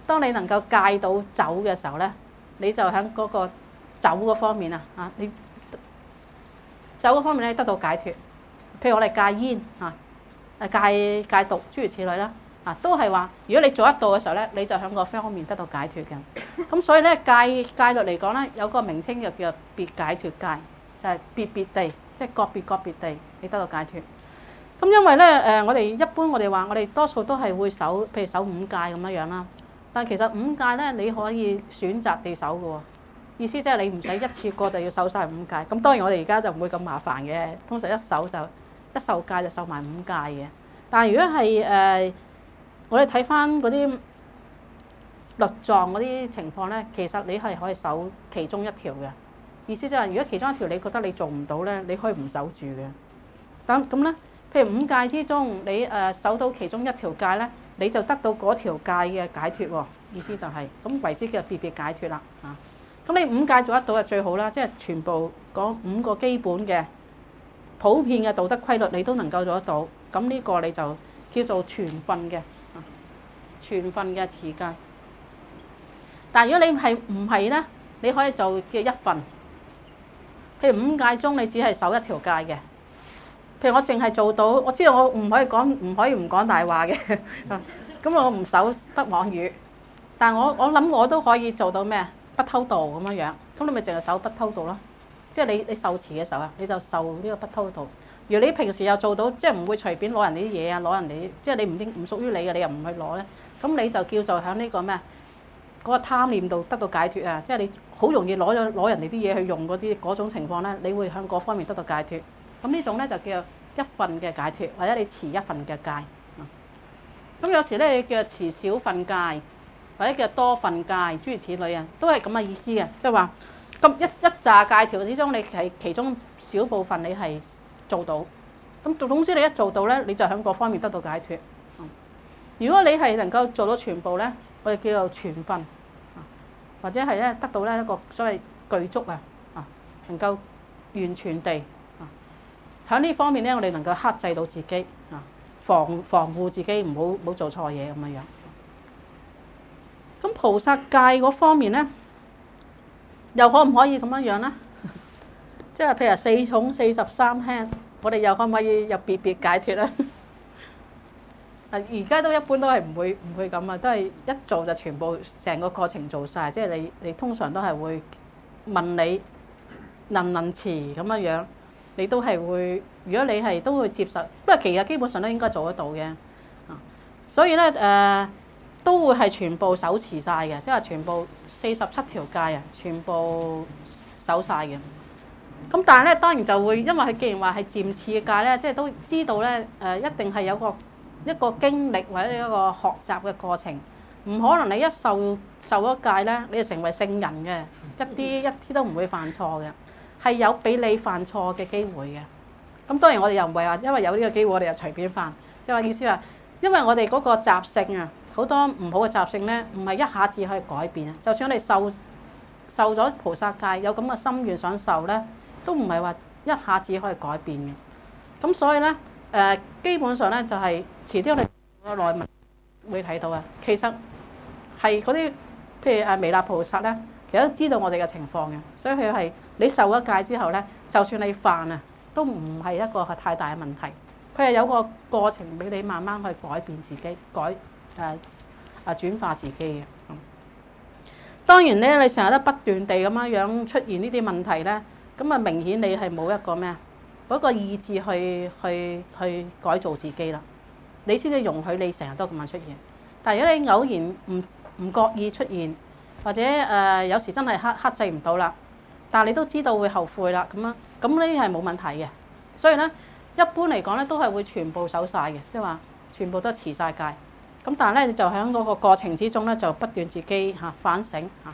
當你能夠戒到酒嘅時候咧，你就喺嗰個酒嗰方面啊，啊你酒嗰方面咧得到解脫。譬如我哋戒煙啊，誒戒戒毒諸如此類啦，啊都係話，如果你做得到嘅時候咧，你就喺個方面得到解脫嘅。咁所以咧戒戒律嚟講咧，有個名稱就叫別解脫戒，就係別別地，即係個別個別地，你得到解脫。咁因為咧誒，我哋一般我哋話，我哋多數都係會守，譬如守五戒咁樣樣啦。但其實五戒咧，你可以選擇地守嘅喎，意思即係你唔使一次過就要守晒五戒。咁當然我哋而家就唔會咁麻煩嘅，通常一守就一受戒就守埋五戒嘅。但係如果係誒、呃，我哋睇翻嗰啲律狀嗰啲情況咧，其實你係可以守其中一條嘅。意思即係如果其中一條你覺得你做唔到咧，你可以唔守住嘅。咁咁咧，譬如五戒之中，你誒、呃、守到其中一條戒咧，你就得到嗰條戒嘅解脫喎。意思就係、是、咁為之叫別別解脫啦。啊，咁你五戒做得到就最好啦，即係全部嗰五個基本嘅普遍嘅道德規律你都能夠做得到，咁呢個你就叫做全份嘅，啊，全份嘅持戒。但係如果你係唔係咧，你可以做叫一份。譬如五戒中你只係守一條戒嘅。譬如我淨係做到，我知道我唔可以講，唔可以唔講大話嘅，咁我唔守不妄語，但係我我諗我都可以做到咩？不偷盜咁樣樣，咁你咪淨係守不偷盜咯。即係你你受持嘅時候啊，你就受呢個不偷盜。如果你平時又做到，即係唔會隨便攞人哋啲嘢啊，攞人哋即係你唔應唔屬於你嘅，你又唔去攞咧，咁你就叫做喺呢個咩？嗰個貪念度得到解脫啊！即係你好容易攞咗攞人哋啲嘢去用嗰啲嗰種情況咧，你會喺嗰方面得到解脫。咁呢種咧就叫一份嘅解脫，或者你持一份嘅戒。咁有時咧你叫持少份戒，或者叫多份戒，諸如此類啊，都係咁嘅意思嘅，即係話咁一一紮戒條之中，你係其中少部分你係做到。咁總之你一做到咧，你就喺嗰方面得到解脫。如果你係能夠做到全部咧，我哋叫做全份，或者係咧得到咧一個所謂具足啊，啊能夠完全地。喺呢方面咧，我哋能夠克制到自己啊，防防護自己唔好唔好做錯嘢咁樣樣。咁菩薩戒嗰方面咧，又可唔可以咁樣樣咧？即係譬如四重四十三輕，我哋又可唔可以入別別解脫咧？啊，而家都一般都係唔會唔會咁啊，都係一做就全部成個過程做晒。即係你你通常都係會問你能唔能持咁樣樣。你都係會，如果你係都會接受，不過其實基本上都應該做得到嘅，啊，所以咧誒、呃、都會係全部守持晒嘅，即係全部四十七條戒啊，全部守晒嘅。咁但係咧當然就會，因為佢既然話係漸次嘅戒咧，即係都知道咧誒、呃、一定係有個一個經歷或者一個學習嘅過程，唔可能你一受受咗戒咧，你就成為聖人嘅，一啲一啲都唔會犯錯嘅。係有俾你犯錯嘅機會嘅，咁當然我哋又唔係話因為有呢個機會我哋就隨便犯，即係話意思話，因為我哋嗰個習性啊，好多唔好嘅習性咧，唔係一下子可以改變啊。就算你受受咗菩薩戒，有咁嘅心願想受咧，都唔係話一下子可以改變嘅。咁所以咧誒、呃，基本上咧就係、是、遲啲我哋個內文會睇到啊。其實係嗰啲譬如誒彌勒菩薩咧，其實都知道我哋嘅情況嘅，所以佢係。你受咗戒之後咧，就算你犯啊，都唔係一個係太大嘅問題。佢係有個過程俾你慢慢去改變自己，改誒誒、呃、轉化自己嘅。嗯、當然咧，你成日都不斷地咁樣樣出現呢啲問題咧，咁啊明顯你係冇一個咩啊，冇一個意志去去去改造自己啦。你先至容許你成日都咁樣出現。但係如果你偶然唔唔覺意出現，或者誒、呃、有時真係克克制唔到啦。但係你都知道會後悔啦，咁樣咁呢啲係冇問題嘅。所以咧，一般嚟講咧都係會全部守晒嘅，即係話全部都持晒戒。咁但係咧，你就喺嗰個過程之中咧，就不斷自己嚇反省嚇。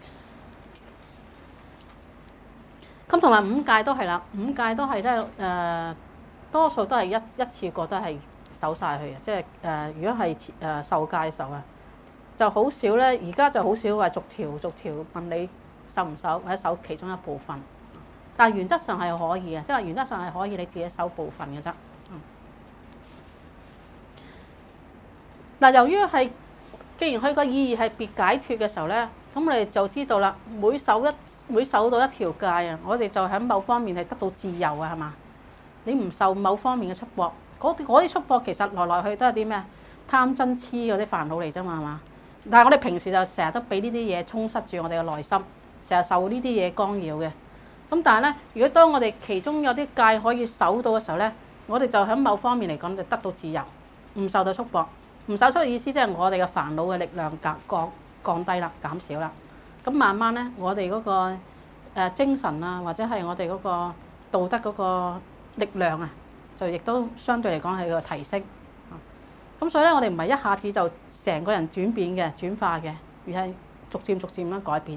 咁同埋五戒都係啦，五戒都係咧誒，多數都係一一次過都係守晒佢嘅，即係誒、呃，如果係誒、呃、受戒嘅時候啊，就好少咧。而家就好少話逐條逐條問你。守唔守或者守其中一部分，但係原則上係可以嘅，即係原則上係可以你自己守部分嘅啫。嗱、嗯，由於係既然佢個意義係別解脫嘅時候咧，咁我哋就知道啦。每守一每守到一條戒啊，我哋就喺某方面係得到自由啊，係嘛？你唔受某方面嘅束縛，嗰啲嗰啲束縛其實來來去都係啲咩？貪嗔痴嗰啲煩惱嚟啫嘛，係嘛？但係我哋平時就成日都俾呢啲嘢充塞住我哋嘅內心，成日受呢啲嘢干擾嘅。咁但係咧，如果當我哋其中有啲戒可以守到嘅時候咧，我哋就喺某方面嚟講就得到自由，唔受到束縛。唔受束嘅意思即係我哋嘅煩惱嘅力量降降降低啦，減少啦。咁慢慢咧，我哋嗰個誒精神啊，或者係我哋嗰個道德嗰個力量啊，就亦都相對嚟講係個提升。咁所以咧，我哋唔係一下子就成個人轉變嘅轉化嘅，而係逐漸逐漸咁改變。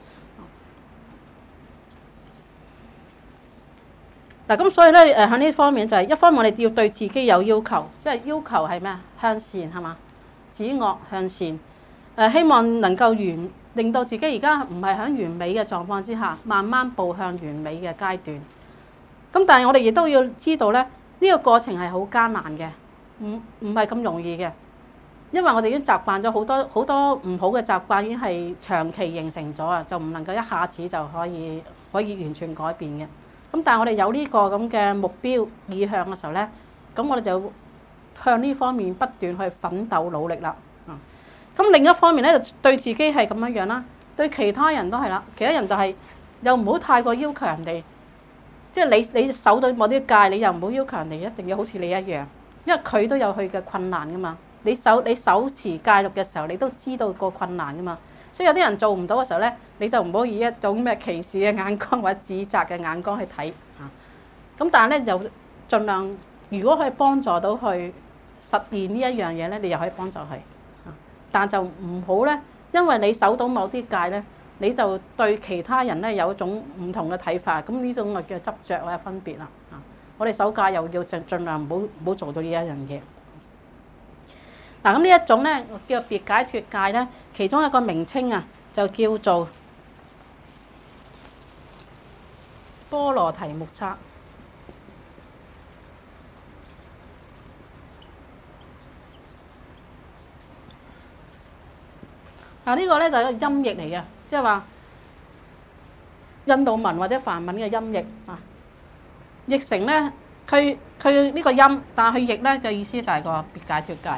嗱，咁所以咧，誒喺呢方面就係一方面我哋要對自己有要求，即係要求係咩啊？向善係嘛？止惡向善，誒希望能夠完，令到自己而家唔係喺完美嘅狀況之下，慢慢步向完美嘅階段。咁但係我哋亦都要知道咧，呢個過程係好艱難嘅，唔唔係咁容易嘅，因為我哋已經習慣咗好多好多唔好嘅習慣，已經係長期形成咗啊，就唔能夠一下子就可以可以完全改變嘅。咁但係我哋有呢個咁嘅目標意向嘅時候咧，咁我哋就向呢方面不斷去奮鬥努力啦。啊，咁另一方面咧，就對自己係咁樣樣啦，對其他人都係啦。其他人就係又唔好太過要求人哋，即係你你守到某啲戒，你又唔好要求人哋一定要好似你一樣，因為佢都有佢嘅困難噶嘛。你守你守持戒律嘅時候，你都知道個困難噶嘛。所以有啲人做唔到嘅時候咧，你就唔好以一種咩歧視嘅眼光或者指責嘅眼光去睇啊。咁但係咧就盡量，如果可以幫助到去實現呢一樣嘢咧，你又可以幫助佢啊。但就唔好咧，因為你守到某啲戒咧，你就對其他人咧有一種唔同嘅睇法。咁呢種就叫執着或者分別啦啊。我哋守戒又要盡盡量唔好唔好做到呢一樣嘢。嗱，咁呢一種咧叫別解脫戒咧，其中一個名稱啊，就叫做波羅提木叉。嗱，呢個咧就係一個音譯嚟嘅，即係話印度文或者梵文嘅音譯啊，譯成咧佢佢呢個音，但係佢譯咧嘅意思就係個別解脫戒。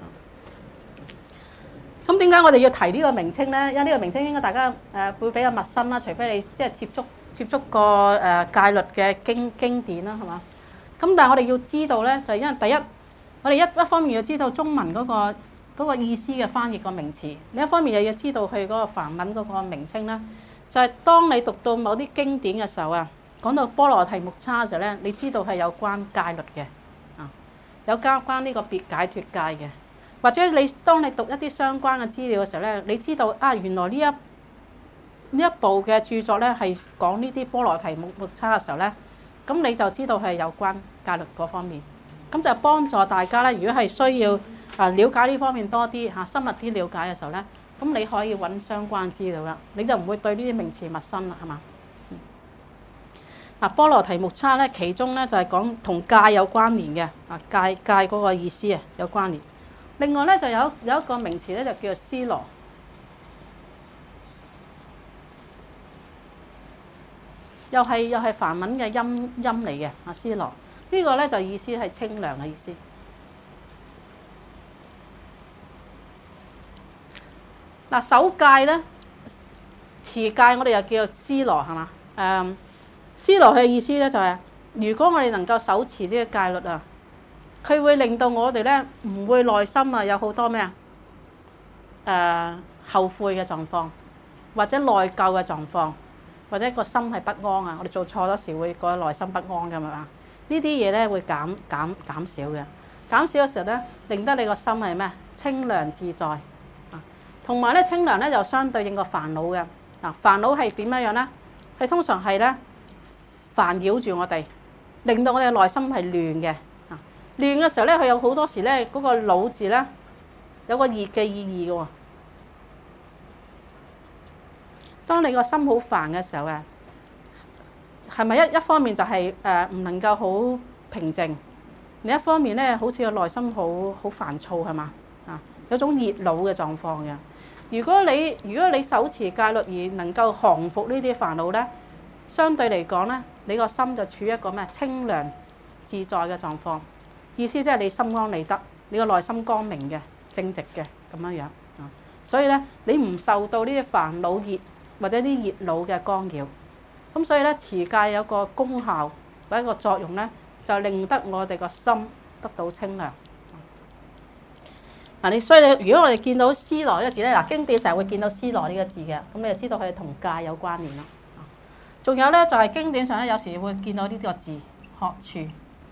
咁點解我哋要提呢個名稱咧？因為呢個名稱應該大家誒會比較陌生啦，除非你即係接觸接觸過誒戒律嘅經經典啦，係嘛？咁但係我哋要知道咧，就係因為第一，我哋一一方面要知道中文嗰個嗰個意思嘅翻譯個名詞，另一方面又要知道佢嗰個梵文嗰個名稱啦。就係當你讀到某啲經典嘅時候啊，講到波羅提木叉嘅時候咧，你知道係有關戒律嘅啊，有關關呢個別解脫戒嘅。或者你當你讀一啲相關嘅資料嘅時候咧，你知道啊，原來呢一呢一部嘅著作咧係講呢啲波羅提木木叉嘅時候咧，咁你就知道係有關戒律嗰方面，咁就幫助大家咧。如果係需要啊了解呢方面多啲嚇深入啲了解嘅時候咧，咁你可以揾相關資料啦，你就唔會對呢啲名詞陌生啦，係嘛？嗱，波羅提木叉咧，其中咧就係講同戒有關聯嘅啊，戒戒嗰個意思啊有關聯。另外咧就有有一個名詞咧就叫做尸羅，又係又係梵文嘅音音嚟嘅啊。尸羅呢個咧就意思係清涼嘅意思。嗱，守戒咧持戒我哋又叫做尸羅係嘛？誒，尸羅嘅意思咧就係、是、如果我哋能夠守持呢個戒律啊，佢會令到我哋咧唔會內心啊有好多咩啊誒後悔嘅狀況，或者內疚嘅狀況，或者個心係不安啊。我哋做錯咗事會覺得內心不安㗎嘛？呢啲嘢咧會減減減少嘅，減少嘅時候咧，令得你個心係咩清涼自在啊。同埋咧清涼咧就相對應個煩惱嘅嗱，煩惱係點樣樣咧？係通常係咧煩擾住我哋，令到我哋內心係亂嘅。亂嘅時候咧，佢有好多時咧，嗰個腦字咧有個熱嘅意義嘅喎。當你個心好煩嘅時候啊，係咪一一方面就係誒唔能夠好平靜，另一方面咧好似個內心好好煩躁係嘛啊？ 有種熱惱嘅狀況嘅。如果你如果你手持戒律而能夠降服呢啲煩惱咧，相對嚟講咧，你個心就處於一個咩清涼自在嘅狀況。意思即係你心安理得，你個內心光明嘅、正直嘅咁樣樣啊。所以咧，你唔受到呢啲煩惱熱或者啲熱惱嘅干擾。咁所以咧，持戒有個功效或者一個作用咧，就令得我哋個心得到清涼。嗱，你所以你如果我哋見到思羅呢個字咧，嗱經典成日會見到思羅呢個字嘅，咁你就知道佢係同戒有關聯啦。仲有咧就係經典上咧，有時會見到呢個字學處。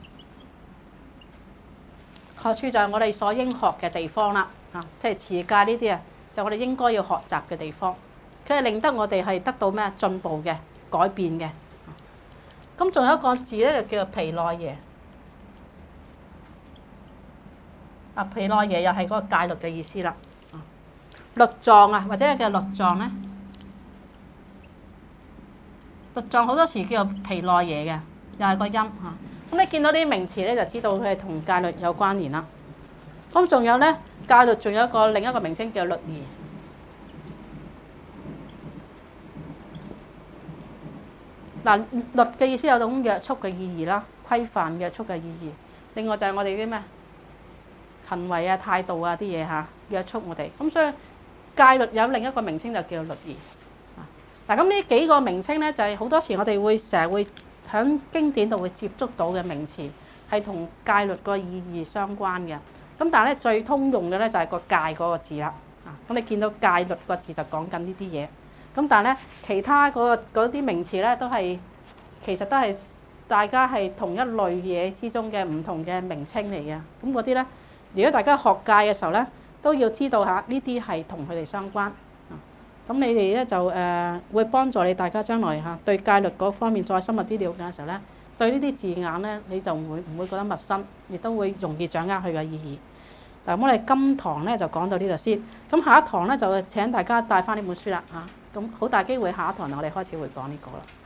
學處就係我哋所應學嘅地方啦。啊，譬如持戒呢啲啊，就我哋應該要學習嘅地方，佢係令得我哋係得到咩進步嘅、改變嘅。咁仲有一個字咧，就叫做毗奈耶。啊，毗奈耶又係嗰個戒律嘅意思啦。律藏啊，或者叫律藏咧，律藏好多時叫做毗奈耶嘅，又係個音嚇。咁你見到啲名詞咧，就知道佢係同戒律有關聯啦。咁仲有咧，戒律仲有一個另一個名稱叫律儀。嗱，律嘅意思有種約束嘅意義啦，規範約束嘅意義。另外就係我哋啲咩行為啊、態度啊啲嘢嚇，約束我哋。咁所以戒律有另一個名稱就叫律儀。嗱，咁呢幾個名稱咧，就係好多時我哋會成日會喺經典度會接觸到嘅名詞，係同戒律個意義相關嘅。咁但係咧，最通用嘅咧就係個戒嗰個字啦。啊，咁你見到戒律個字就講緊呢啲嘢。咁但係咧，其他嗰個嗰啲名詞咧，都係其實都係大家係同一類嘢之中嘅唔同嘅名稱嚟嘅。咁嗰啲咧，如果大家學戒嘅時候咧，都要知道下呢啲係同佢哋相關。啊，咁你哋咧就誒、呃、會幫助你大家將來嚇對戒律嗰方面再深入啲了解嘅時候咧，對呢啲字眼咧你就唔會唔會覺得陌生，亦都會容易掌握佢嘅意義。嗱，咁我哋今堂咧就講到呢度先。咁下一堂咧就請大家帶翻呢本書啦嚇。咁好大機會下一堂我哋開始會講呢個啦。